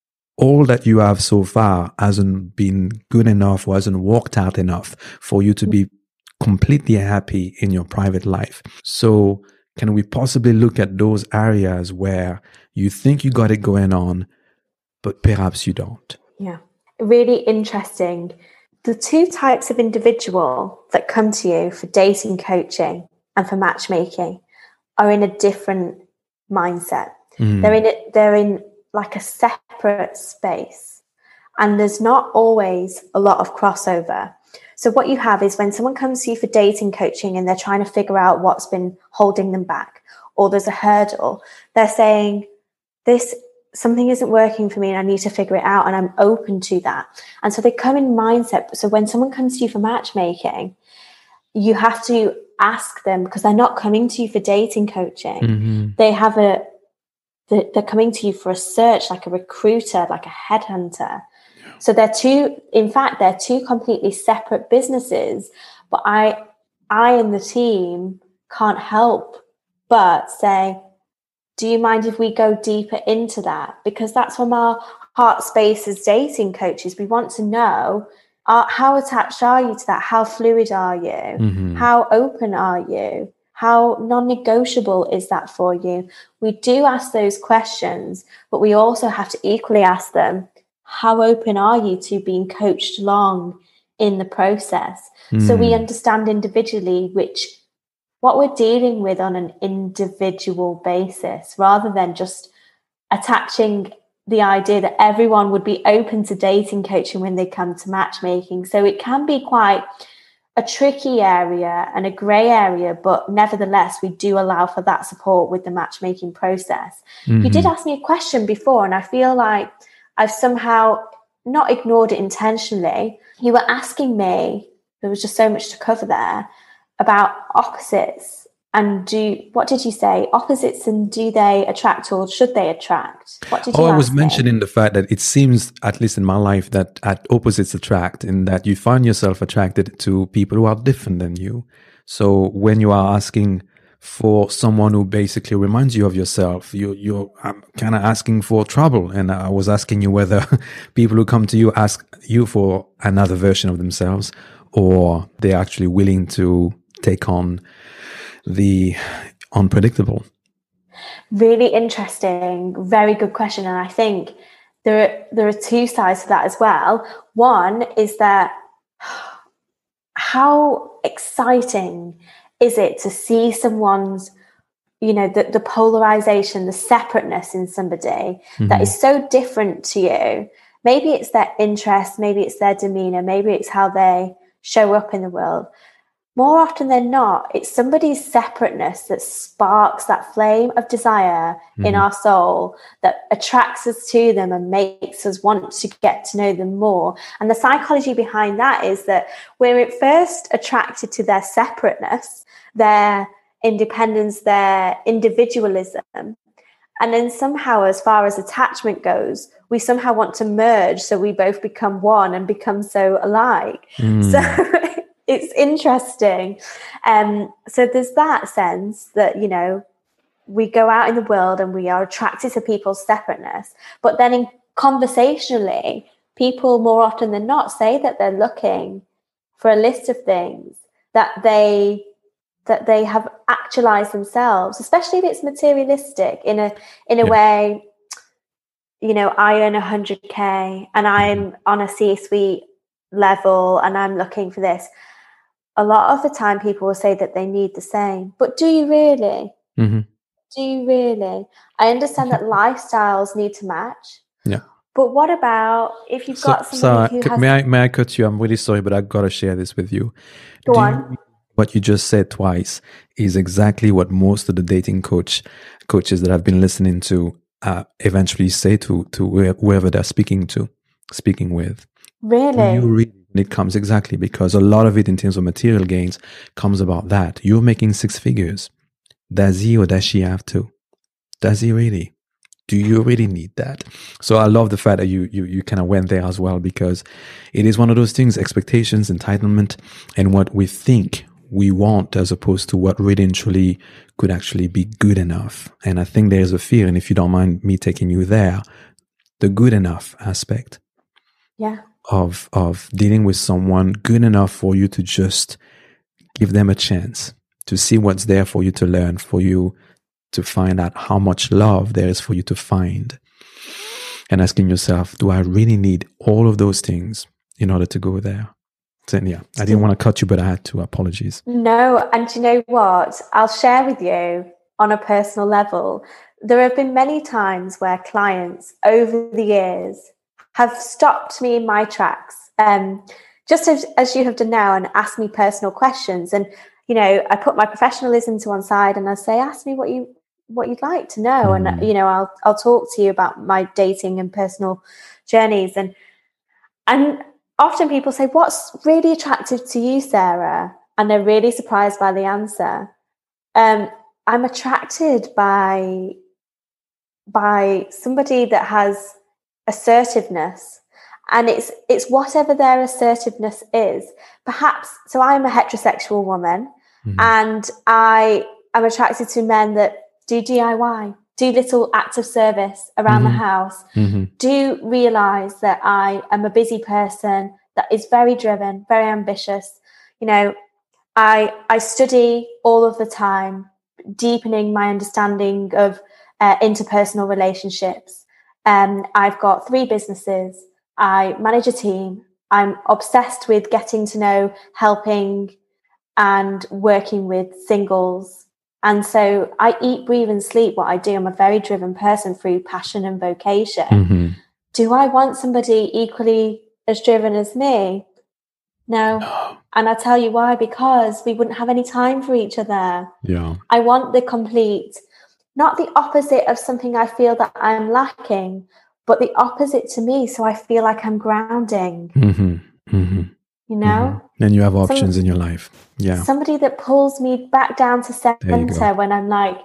all that you have so far hasn't been good enough or hasn't worked out enough for you to be completely happy in your private life. So can we possibly look at those areas where you think you got it going on, but perhaps you don't? Yeah, really interesting. The two types of individual that come to you for dating coaching and for matchmaking are in a different mindset. Mm. They're in it. They're in like a separate space, and there's not always a lot of crossover. So what you have is when someone comes to you for dating coaching and they're trying to figure out what's been holding them back, or there's a hurdle, they're saying, this something isn't working for me and I need to figure it out, and I'm open to that. And so they come in mindset. So when someone comes to you for matchmaking, you have to ask them, because they're not coming to you for dating coaching. Mm-hmm. They have a, they're coming to you for a search, like a recruiter, like a headhunter. Yeah. So they're two, in fact, they're two completely separate businesses. But I, I and the team can't help but say, do you mind if we go deeper into that? Because that's from our heart space as dating coaches. We want to know, uh, how attached are you to that? How fluid are you? Mm-hmm. How open are you? How non-negotiable is that for you? We do ask those questions, but we also have to equally ask them, how open are you to being coached along in the process? Mm. So we understand individually which what we're dealing with on an individual basis, rather than just attaching the idea that everyone would be open to dating coaching when they come to matchmaking. So it can be quite a tricky area and a grey area, but nevertheless, we do allow for that support with the matchmaking process. Mm-hmm. You did ask me a question before, and I feel like I've somehow not ignored it intentionally. You were asking me, there was just so much to cover there, about opposites. And do what did you say? Opposites, and do they attract, or should they attract? What did you Oh, ask I was me? mentioning the fact that it seems, at least in my life, that at opposites attract, in that you find yourself attracted to people who are different than you. So when you are asking for someone who basically reminds you of yourself, you, you're kind of asking for trouble. And I was asking you whether people who come to you ask you for another version of themselves, or they're actually willing to take on the unpredictable. Really interesting, very good question. And I think there are, there are two sides to that as well. One is that how exciting is it to see someone's, you know, the, the polarization, the separateness in somebody mm-hmm. that is so different to you. Maybe it's their interest, maybe it's their demeanor, maybe it's how they show up in the world. More often than not, it's somebody's separateness that sparks that flame of desire mm-hmm. in our soul that attracts us to them and makes us want to get to know them more. And the psychology behind that is that we're at first attracted to their separateness, their independence, their individualism. And then somehow, as far as attachment goes, we somehow want to merge so we both become one and become so alike. Mm. So it's interesting. Um, so there's that sense that, you know, we go out in the world and we are attracted to people's separateness. But then in conversationally, people more often than not say that they're looking for a list of things that they that they have actualized themselves, especially if it's materialistic in a in a yeah. way. you know, I earn one hundred K and I'm on a C-suite level and I'm looking for this. A lot of the time people will say that they need the same, but do you really? Mm-hmm. Do you really? I understand that lifestyles need to match. Yeah. But what about if you've so, got somebody so, who c- has... May I, may I cut you? I'm really sorry, but I've got to share this with you. Go Do on. You, what you just said twice is exactly what most of the dating coach coaches that I've been listening to uh, eventually say to to whoever they're speaking to, speaking with. Really? Do you really? It comes exactly because a lot of it in terms of material gains comes about that. You're making six figures. Does he or does she have to? Does he really? Do you really need that? So I love the fact that you you you kind of went there as well, because it is one of those things, expectations, entitlement, and what we think we want as opposed to what really and truly could actually be good enough. And I think there's a fear, and if you don't mind me taking you there, the good enough aspect. Yeah. Of of dealing with someone good enough for you to just give them a chance to see what's there for you to learn, for you to find out how much love there is for you to find, and asking yourself, do I really need all of those things in order to go there? So, yeah, I didn't want to cut you, but I had to. Apologies. No, and you know what? I'll share with you on a personal level. There have been many times where clients over the years have stopped me in my tracks, um, just as, as you have done now, and asked me personal questions. And, you know, I put my professionalism to one side and I say, ask me what you what you'd like to know. Mm. And, you know, I'll I'll talk to you about my dating and personal journeys. And and often people say, what's really attractive to you, Sarah? And they're really surprised by the answer. Um, I'm attracted by by somebody that has assertiveness, and it's it's whatever their assertiveness is. Perhaps, so I'm a heterosexual woman, mm-hmm. and I am attracted to men that do D I Y, do little acts of service around mm-hmm. the house, mm-hmm. do realize that I am a busy person that is very driven, very ambitious. You know, I I study all of the time, deepening my understanding of uh, interpersonal relationships. Um, I've got three businesses. I manage a team. I'm obsessed with getting to know, helping, and working with singles. And so I eat, breathe, and sleep what I do. I'm a very driven person through passion and vocation. Mm-hmm. Do I want somebody equally as driven as me? No. no. And I'll tell you why, because we wouldn't have any time for each other. Yeah. I want the complete... not the opposite of something I feel that I'm lacking, but the opposite to me, so I feel like I'm grounding. Mm-hmm. Mm-hmm. You know? Mm-hmm. And you have options Some, in your life. Yeah. Somebody that pulls me back down to center when I'm like,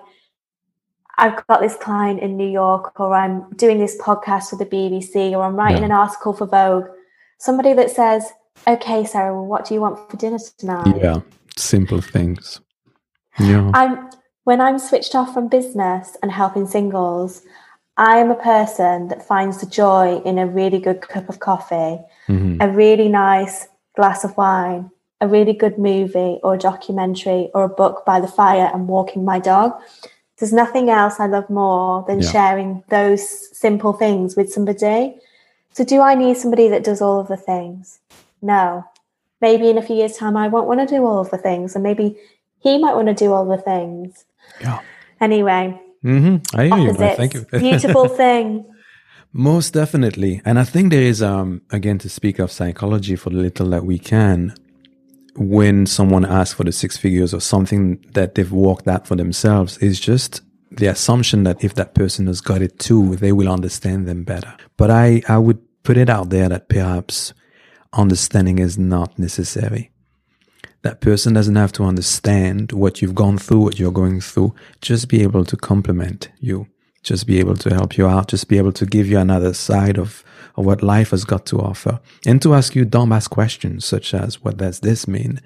I've got this client in New York, or I'm doing this podcast for the B B C, or I'm writing yeah. an article for Vogue. Somebody that says, okay, Sarah, well, what do you want for dinner tonight? Yeah. Simple things. Yeah. I'm... When I'm switched off from business and helping singles, I am a person that finds the joy in a really good cup of coffee, mm-hmm. a really nice glass of wine, a really good movie or a documentary or a book by the fire, and walking my dog. There's nothing else I love more than yeah. sharing those simple things with somebody. So do I need somebody that does all of the things? No. Maybe in a few years' time, I won't want to do all of the things, and maybe he might want to do all the things. Yeah. Anyway. Mm-hmm. I hear you. Thank you. Beautiful thing. Most definitely. And I think there is, um, again, to speak of psychology for the little that we can, when someone asks for the six figures or something that they've worked out for themselves, is just the assumption that if that person has got it too, they will understand them better. But I, I would put it out there that perhaps understanding is not necessary. That person doesn't have to understand what you've gone through, what you're going through. Just be able to compliment you. Just be able to help you out. Just be able to give you another side of, of what life has got to offer. And to ask you dumbass questions such as, what does this mean?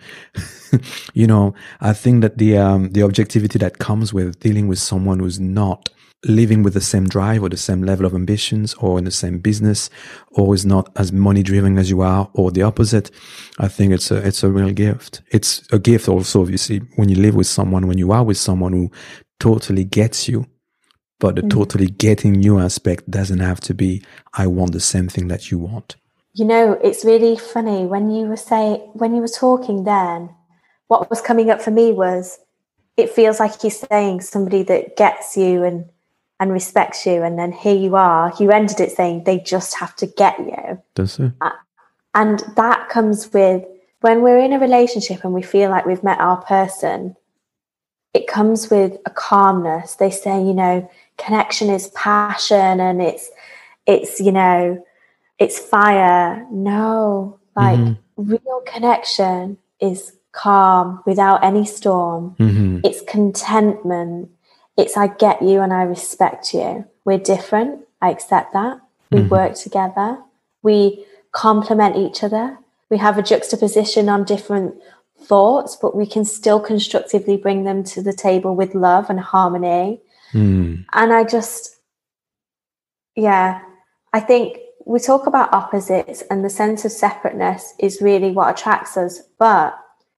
You know, I think that the um, the objectivity that comes with dealing with someone who's not living with the same drive or the same level of ambitions or in the same business, or is not as money driven as you are, or the opposite, I think it's a, it's a real gift. It's a gift also, obviously, when you live with someone, when you are with someone who totally gets you, But the Mm. totally getting you aspect doesn't have to be, I want the same thing that you want. You know, it's really funny when you were saying, when you were talking then, what was coming up for me was, it feels like you're saying somebody that gets you and and respects you, and then here you are. You ended it saying they just have to get you. Does it? And that comes with, when we're in a relationship and we feel like we've met our person, it comes with a calmness. They say, you know, connection is passion, and it's, it's, you know, it's fire. No, like mm-hmm. real connection is calm without any storm. Mm-hmm. It's contentment. It's, I get you and I respect you. We're different. I accept that. We mm-hmm. work together. We complement each other. We have a juxtaposition on different thoughts, but we can still constructively bring them to the table with love and harmony. Mm. And I just, yeah, I think we talk about opposites, and the sense of separateness is really what attracts us. But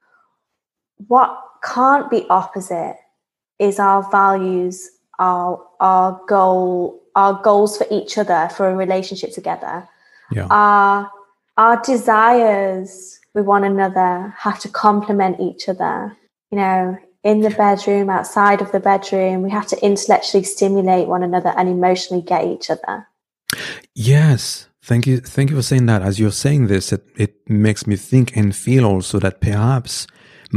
what can't be opposite is our values, our our goal, our goals for each other, for a relationship together. Yeah. Our our desires with one another have to complement each other. You know, in the bedroom, outside of the bedroom, we have to intellectually stimulate one another and emotionally get each other. Yes. Thank you. Thank you for saying that. As you're saying this, it, it makes me think and feel also that perhaps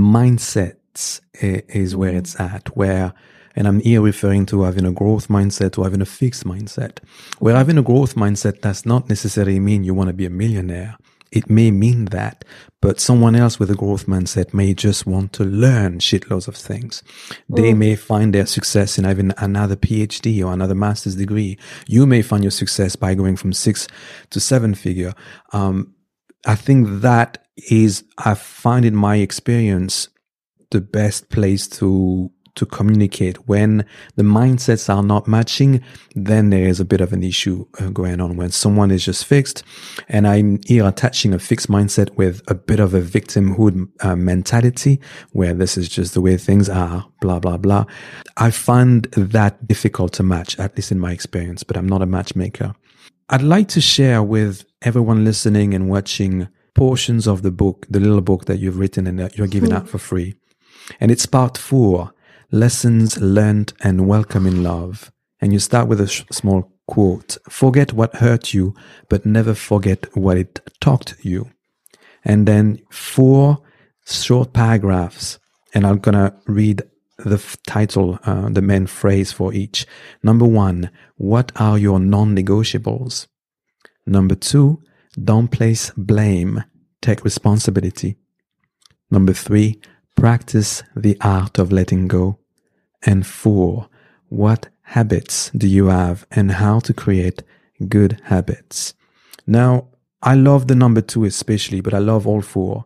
mindsets is where mm. it's at, where, and I'm here referring to having a growth mindset or having a fixed mindset. Where having a growth mindset does not necessarily mean you want to be a millionaire. It may mean that, but someone else with a growth mindset may just want to learn shitloads of things. They mm. may find their success in having another PhD or another master's degree. You may find your success by going from six to seven figure. Um, I think that is, I find in my experience, the best place to to communicate. When the mindsets are not matching, then there is a bit of an issue uh, going on. When someone is just fixed, and I'm here attaching a fixed mindset with a bit of a victimhood uh, mentality, where this is just the way things are, blah, blah, blah. I find that difficult to match, at least in my experience, but I'm not a matchmaker. I'd like to share with everyone listening and watching portions of the book, the little book that you've written and that you're giving out for free. And it's part four, Lessons Learned and Welcome in Love. And you start with a sh- small quote. Forget what hurt you, but never forget what it taught you. And then four short paragraphs. And I'm going to read the f- title, uh, the main phrase for each. Number one, what are your non-negotiables? Number two, don't place blame. Take responsibility. Number three, practice the art of letting go. And four, what habits do you have and how to create good habits? Now, I love the number two especially, but I love all four.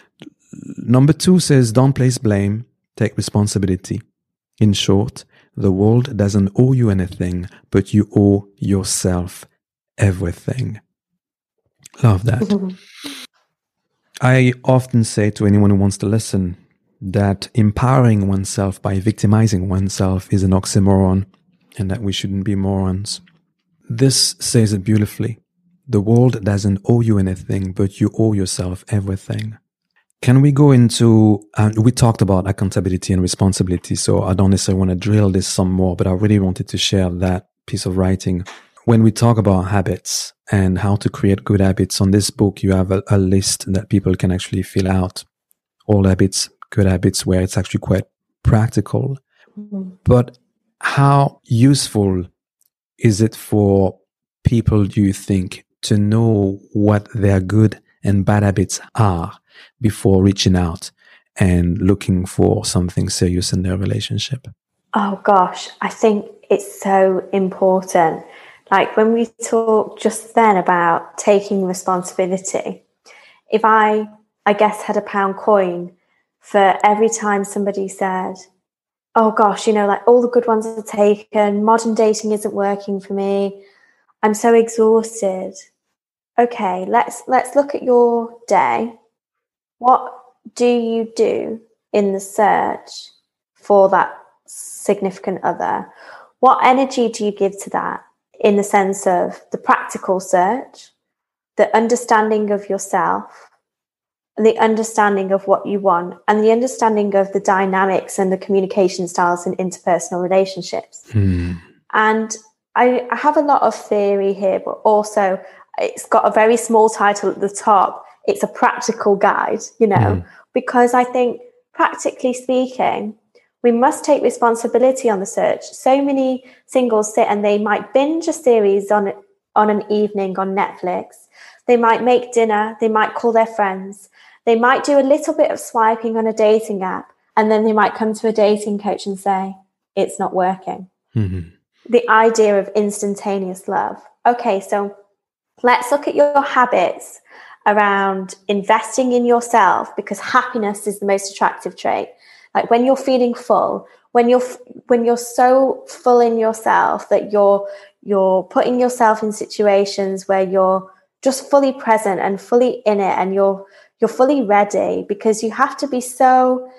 Number two says, don't place blame, take responsibility. In short, the world doesn't owe you anything, but you owe yourself everything. Love that. Mm-hmm. I often say to anyone who wants to listen that empowering oneself by victimizing oneself is an oxymoron and that we shouldn't be morons. This says it beautifully. The world doesn't owe you anything, but you owe yourself everything. Can we go into, uh, we talked about accountability and responsibility, so I don't necessarily want to drill this some more, but I really wanted to share that piece of writing. When we talk about habits and how to create good habits, on this book, you have a, a list that people can actually fill out. All habits, good habits, where it's actually quite practical. Mm-hmm. But how useful is it for people, do you think, to know what their good and bad habits are before reaching out and looking for something serious in their relationship? Oh gosh, I think it's so important. Like when we talked just then about taking responsibility, if I, I guess, had a pound coin for every time somebody said, oh gosh, you know, like all the good ones are taken, modern dating isn't working for me, I'm so exhausted. Okay, let's let's look at your day. What do you do in the search for that significant other? what energy do you give to that in the sense of the practical search, the understanding of yourself, the understanding of what you want, and the understanding of the dynamics and the communication styles in interpersonal relationships. Mm. And I, I have a lot of theory here, but also it's got a very small title at the top. It's a practical guide, you know, mm. because I think practically speaking, we must take responsibility on the search. So many singles sit and they might binge a series on, on an evening on Netflix. They might make dinner. They might call their friends. They might do a little bit of swiping on a dating app, and then they might come to a dating coach and say, it's not working. Mm-hmm. The idea of instantaneous love. Okay, so let's look at your habits around investing in yourself, because happiness is the most attractive trait. Like when you're feeling full, when you're when you're so full in yourself that you're you're putting yourself in situations where you're just fully present and fully in it, and you're you're fully ready, because you have to be so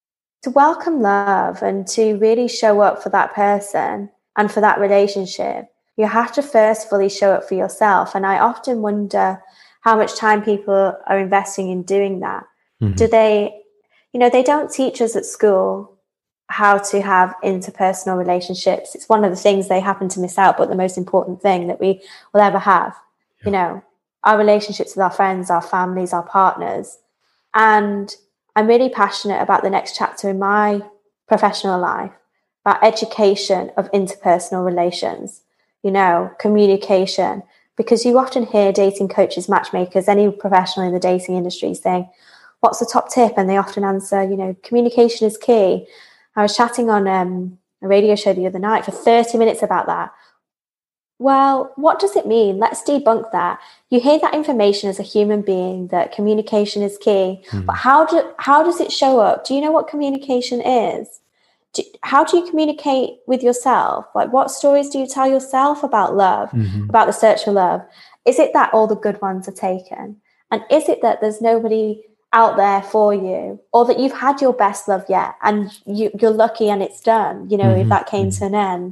to welcome love and to really show up for that person and for that relationship. You have to first fully show up for yourself. And I often wonder how much time people are investing in doing that. Mm-hmm. Do they, you know, they don't teach us at school how to have interpersonal relationships. It's one of the things they happen to miss out, but the most important thing that we will ever have, yeah. you know, our relationships with our friends, our families, our partners. And I'm really passionate about the next chapter in my professional life, about education of interpersonal relations, you know, communication, because you often hear dating coaches, matchmakers, any professional in the dating industry saying, what's the top tip? And they often answer, you know, communication is key. I was chatting on um, a radio show the other night for thirty minutes about that. Well, what does it mean? Let's debunk that. You hear that information as a human being, that communication is key. Mm-hmm. But how do how does it show up? Do you know what communication is? Do, how do you communicate with yourself? Like, what stories do you tell yourself about love, mm-hmm. about the search for love? Is it that all the good ones are taken? And is it that there's nobody out there for you, or that you've had your best love yet and you, you're lucky and it's done, you know, mm-hmm. if that came mm-hmm. to an end?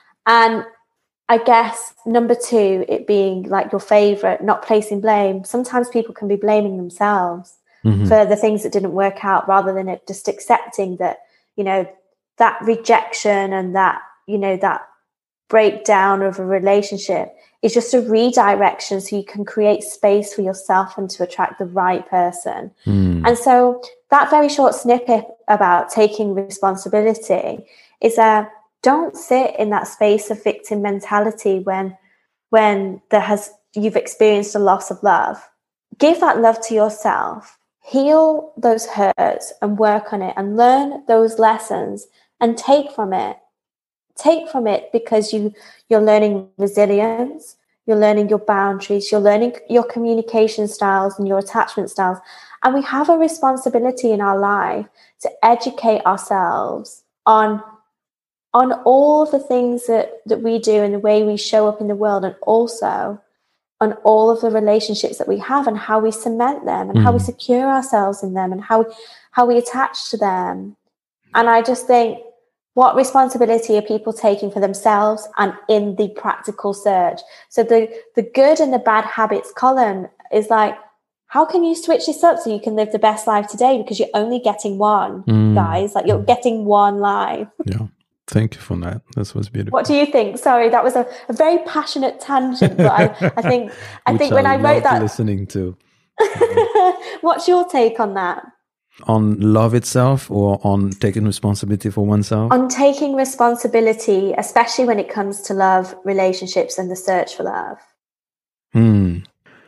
And I guess number two, it being like your favorite, not placing blame. Sometimes people can be blaming themselves mm-hmm. for the things that didn't work out, rather than it just accepting that, you know, that rejection and that, you know, that breakdown of a relationship is just a redirection so you can create space for yourself and to attract the right person. Mm. And so that very short snippet about taking responsibility is that don't sit in that space of victim mentality when when there has you've experienced a loss of love. Give that love to yourself, heal those hurts and work on it and learn those lessons and take from it. Take from it because you you're learning resilience, you're learning your boundaries, you're learning your communication styles and your attachment styles. And we have a responsibility in our life to educate ourselves on on all the things that, that we do and the way we show up in the world, and also on all of the relationships that we have and how we cement them and mm. how we secure ourselves in them and how, how we attach to them. And I just think, what responsibility are people taking for themselves and in the practical search? So the, the good and the bad habits column is like, how can you switch this up so you can live the best life today? Because you're only getting one, mm. guys. Like, you're getting one life. Yeah. Thank you for that. This was beautiful. What do you think? Sorry, that was a, a very passionate tangent, but I, I think I think when I, I wrote that, listening to. What's your take on that? On love itself, or on taking responsibility for oneself? On taking responsibility, especially when it comes to love, relationships, and the search for love. Hmm.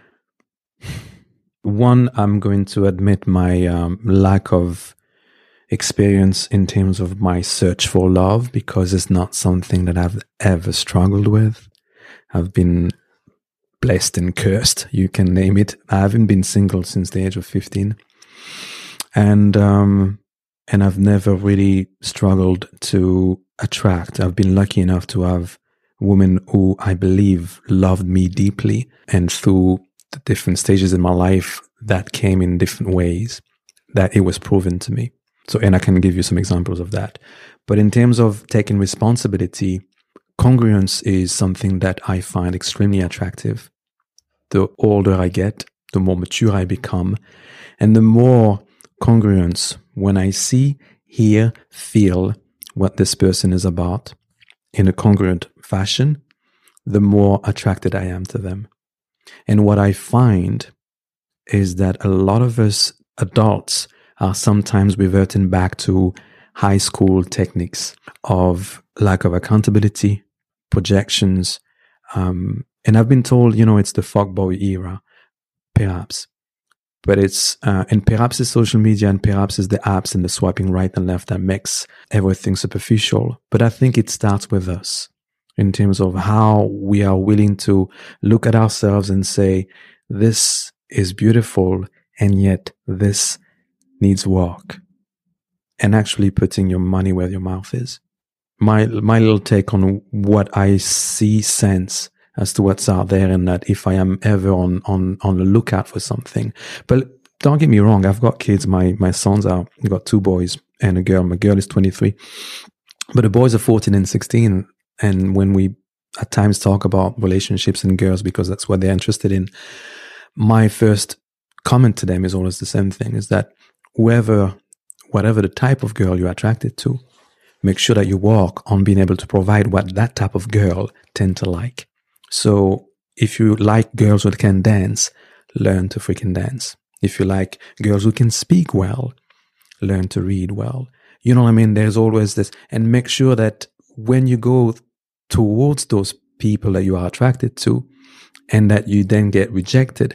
One, I'm going to admit my um, lack of experience in terms of my search for love, because it's not something that I've ever struggled with. I've been blessed and cursed, you can name it. I haven't been single since the age of fifteen. And um, and I've never really struggled to attract. I've been lucky enough to have women who I believe loved me deeply, and through the different stages in my life that came in different ways, that it was proven to me. So, and I can give you some examples of that. But in terms of taking responsibility, congruence is something that I find extremely attractive. The older I get, the more mature I become, and the more congruence when I see, hear, feel what this person is about in a congruent fashion, the more attracted I am to them. And what I find is that a lot of us adults are sometimes reverting back to high school techniques of lack of accountability, projections, um, and I've been told, you know, it's the fuckboy era, perhaps. But it's, uh, and perhaps it's social media and perhaps it's the apps and the swiping right and left that makes everything superficial. But I think it starts with us in terms of how we are willing to look at ourselves and say, this is beautiful and yet this needs work. And actually putting your money where your mouth is. My, my little take on what I see, sense as to what's out there, and that if I am ever on, on, on the lookout for something. But don't get me wrong, I've got kids. My, my sons are, I've got two boys and a girl. My girl is twenty-three, but the boys are fourteen and sixteen. And when we at times talk about relationships and girls, because that's what they're interested in, my first comment to them is always the same thing, is that whoever, whatever the type of girl you're attracted to, make sure that you work on being able to provide what that type of girl tend to like. So if you like girls who can dance, learn to freaking dance. If you like girls who can speak well, learn to read well. You know what I mean? There's always this, and make sure that when you go towards those people that you are attracted to and that you then get rejected,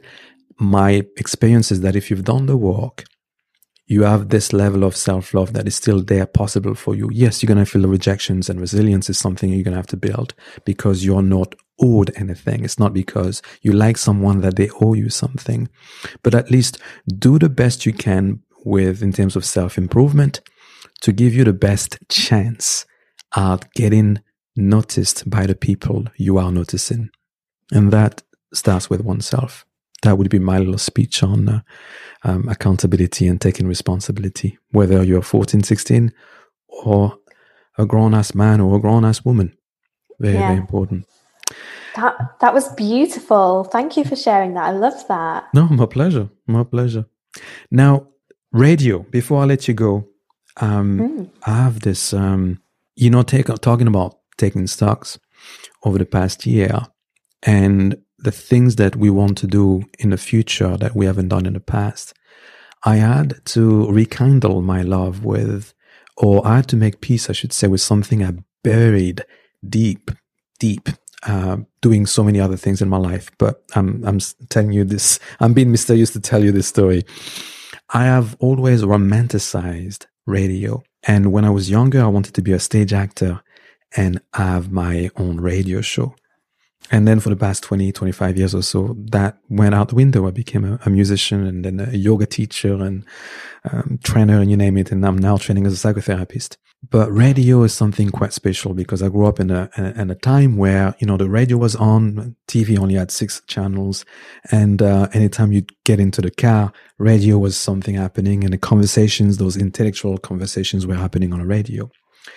my experience is that if you've done the work, you have this level of self-love that is still there possible for you. Yes, you're going to feel the rejections, and resilience is something you're going to have to build because you're not owed anything. It's not because you like someone that they owe you something. But at least do the best you can with, in terms of self-improvement, to give you the best chance at getting noticed by the people you are noticing. And that starts with oneself. That would be my little speech on uh, um, accountability and taking responsibility, whether you're fourteen, sixteen, or a grown-ass man or a grown-ass woman. Very, yeah. very important. That that was beautiful. Thank you for sharing that. I love that. No, my pleasure. My pleasure. Now, radio, before I let you go, um, mm. I have this, um, you know, take, talking about taking stocks over the past year and the things that we want to do in the future that we haven't done in the past. I had to rekindle my love with, or I had to make peace, I should say, with something I buried deep, deep, uh, doing so many other things in my life. But I'm, I'm telling you this, I'm being mysterious to tell you this story. I have always romanticized radio. And when I was younger, I wanted to be a stage actor and have my own radio show. And then for the past twenty, twenty-five years or so, that went out the window. I became a, a musician and then a yoga teacher and um, trainer, and you name it. And I'm now training as a psychotherapist. But radio is something quite special because I grew up in a, in a time where, you know, the radio was on, T V only had six channels. And uh, anytime you get into the car, radio was something happening, and the conversations, those intellectual conversations were happening on the radio.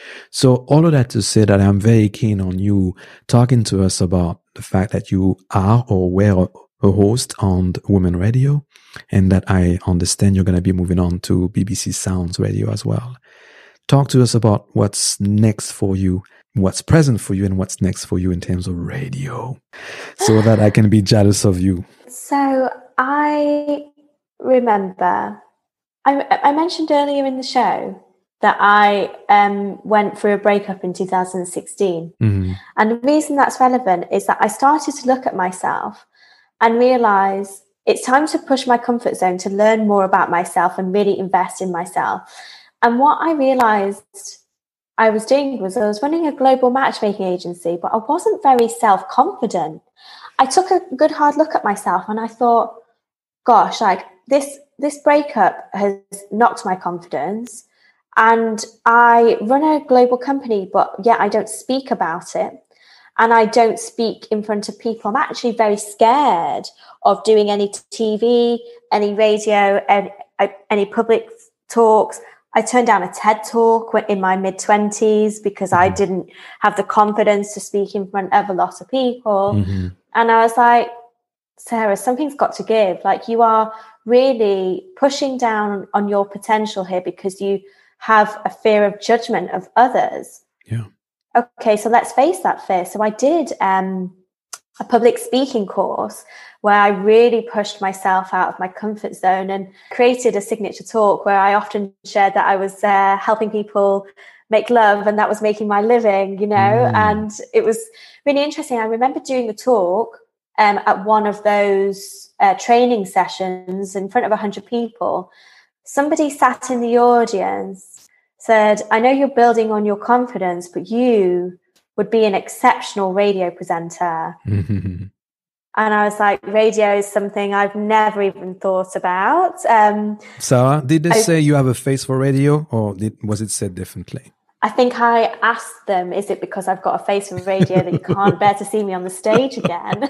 So all of that to say that I'm very keen on you talking to us about the fact that you are or were a host on Women Radio, and that I understand you're going to be moving on to B B C Sounds Radio as well. Talk to us about what's next for you, what's present for you, and what's next for you in terms of radio, so that I can be jealous of you. So I remember, I, I mentioned earlier in the show that I um, went through a breakup in two thousand sixteen. Mm-hmm. And the reason that's relevant is that I started to look at myself and realize it's time to push my comfort zone to learn more about myself and really invest in myself. And what I realized I was doing was I was running a global matchmaking agency, but I wasn't very self-confident. I took a good hard look at myself and I thought, gosh, like this, this breakup has knocked my confidence. And I run a global company, but yet I don't speak about it. And I don't speak in front of people. I'm actually very scared of doing any T V, any radio, any, any public talks. I turned down a TED talk in my mid twenties because mm-hmm. I didn't have the confidence to speak in front of a lot of people. Mm-hmm. And I was like, Sarah, something's got to give. Like, you are really pushing down on your potential here because you have a fear of judgment of others. Yeah. Okay, so let's face that fear. So I did um, a public speaking course where I really pushed myself out of my comfort zone and created a signature talk where I often shared that I was uh, helping people make love, and that was making my living, you know, mm. and it was really interesting. I remember doing the talk um, at one of those uh, training sessions in front of one hundred people. Somebody sat in the audience, said, I know you're building on your confidence, but you would be an exceptional radio presenter. Mm-hmm. And I was like, radio is something I've never even thought about. Um, Sarah, did they I, say you have a face for radio, or did, was it said differently? I think I asked them, is it because I've got a face for radio that you can't bear to see me on the stage again?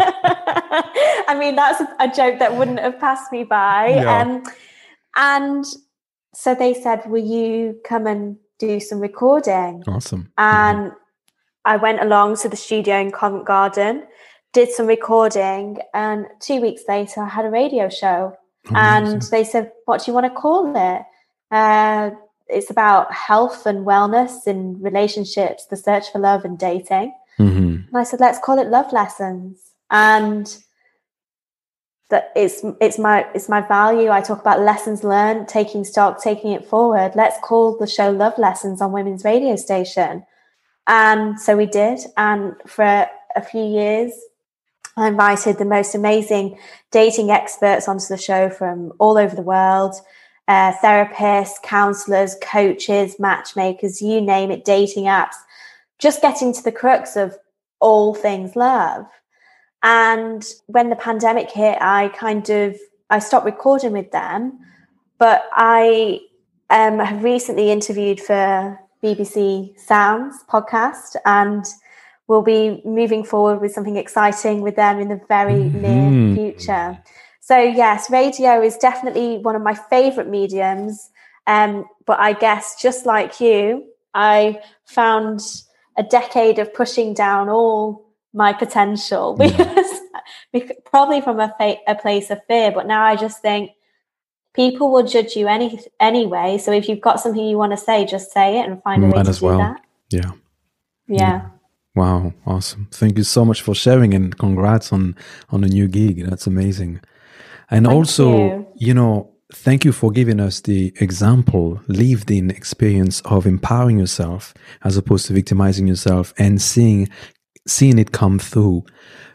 I mean, that's a joke that wouldn't have passed me by. Yeah. Um, and so they said, will you come and do some recording? Awesome. And mm-hmm. I went along to the studio in Covent Garden, did some recording, and two weeks later I had a radio show. Amazing. And they said, what do you want to call it? Uh, it's about health and wellness in relationships, the search for love and dating. Mm-hmm. And I said, let's call it Love Lessons. And that it's it's my it's my value. I talk about lessons learned, taking stock, taking it forward. Let's call the show Love Lessons on Women's Radio Station. And so we did. And for a few years, I invited the most amazing dating experts onto the show from all over the world, uh, therapists, counselors, coaches, matchmakers, you name it, dating apps, just getting to the crux of all things love. And when the pandemic hit, I kind of, I stopped recording with them, but I um, have recently interviewed for B B C Sounds podcast, and we'll be moving forward with something exciting with them in the very mm-hmm. near future. So yes, radio is definitely one of my favorite mediums. Um, but I guess just like you, I found a decade of pushing down all my potential because, because probably from a, fa- a place of fear. But now I just think people will judge you any anyway. So if you've got something you want to say, just say it and find a way Might to as do well. that. Yeah. Yeah. yeah. Wow. Awesome. Thank you so much for sharing, and congrats on, on a new gig. That's amazing. And Thank also, you. you know, thank you for giving us the example, lived in experience of empowering yourself as opposed to victimizing yourself, and seeing, seeing it come through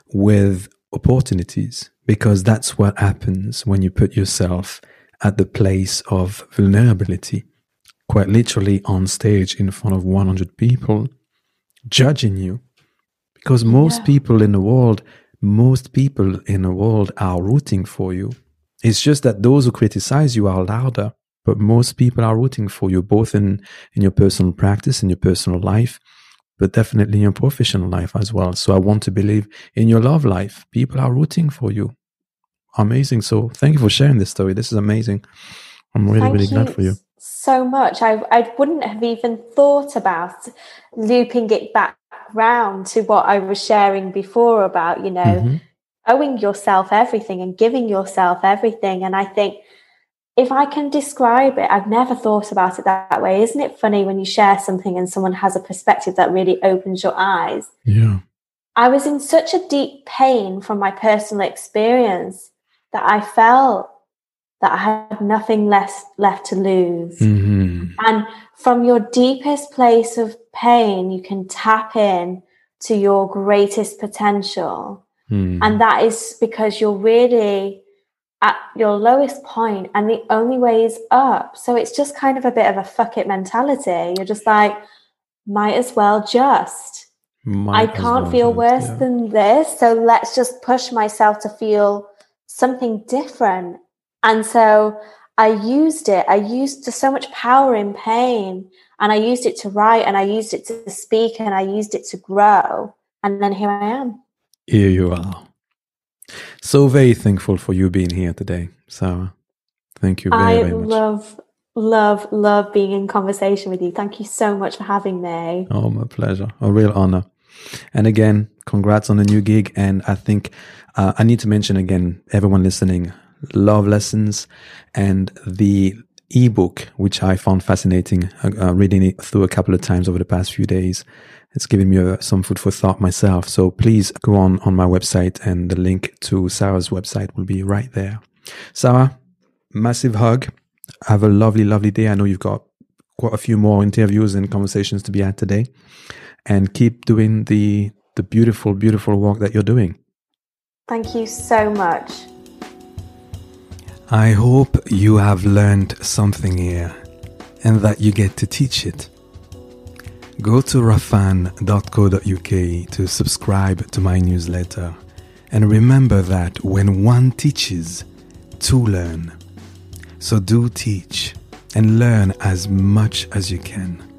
with opportunities, because that's what happens when you put yourself at the place of vulnerability, quite literally on stage in front of one hundred people judging you. Because most yeah. people in the world, most people in the world are rooting for you. It's just that those who criticize you are louder, but most people are rooting for you, both in, in your personal practice, in your personal life, but definitely in your professional life as well. So I want to believe in your love life, people are rooting for you. Amazing. So thank you for sharing this story. This is amazing. I'm really, Thank really you glad for you. So much. I I wouldn't have even thought about looping it back round to what I was sharing before about, you know, mm-hmm. owing yourself everything and giving yourself everything. And I think if I can describe it, I've never thought about it that way. Isn't it funny when you share something and someone has a perspective that really opens your eyes? Yeah. I was in such a deep pain from my personal experience that I felt that I had nothing less left to lose. Mm-hmm. And from your deepest place of pain, you can tap in to your greatest potential. Mm. And that is because you're really at your lowest point and the only way is up. So it's just kind of a bit of a fuck it mentality. You're just like, might as well just. Might I can't well feel just, worse yeah. than this. So let's just push myself to feel something different. And so I used it. I used so much power in pain, and I used it to write, and I used it to speak, and I used it to grow. And then here I am. Here you are. So very thankful for you being here today, Sarah. Thank you very, I very much. love, Love, love being in conversation with you. Thank you so much for having me. Oh, my pleasure. A real honor. And again, congrats on the new gig. And I think uh, I need to mention again, everyone listening, Love Lessons and the ebook, which I found fascinating, uh, uh, reading it through a couple of times over the past few days. It's given me uh, some food for thought myself. So please go on, on my website, and the link to Sarah's website will be right there. Sarah, massive hug. Have a lovely, lovely day. I know you've got quite a few more interviews and conversations to be had today. And keep doing the the beautiful, beautiful work that you're doing. Thank you so much. I hope you have learned something here and that you get to teach it. Go to raffan dot co dot uk to subscribe to my newsletter. And remember that when one teaches, two learn. So do teach and learn as much as you can.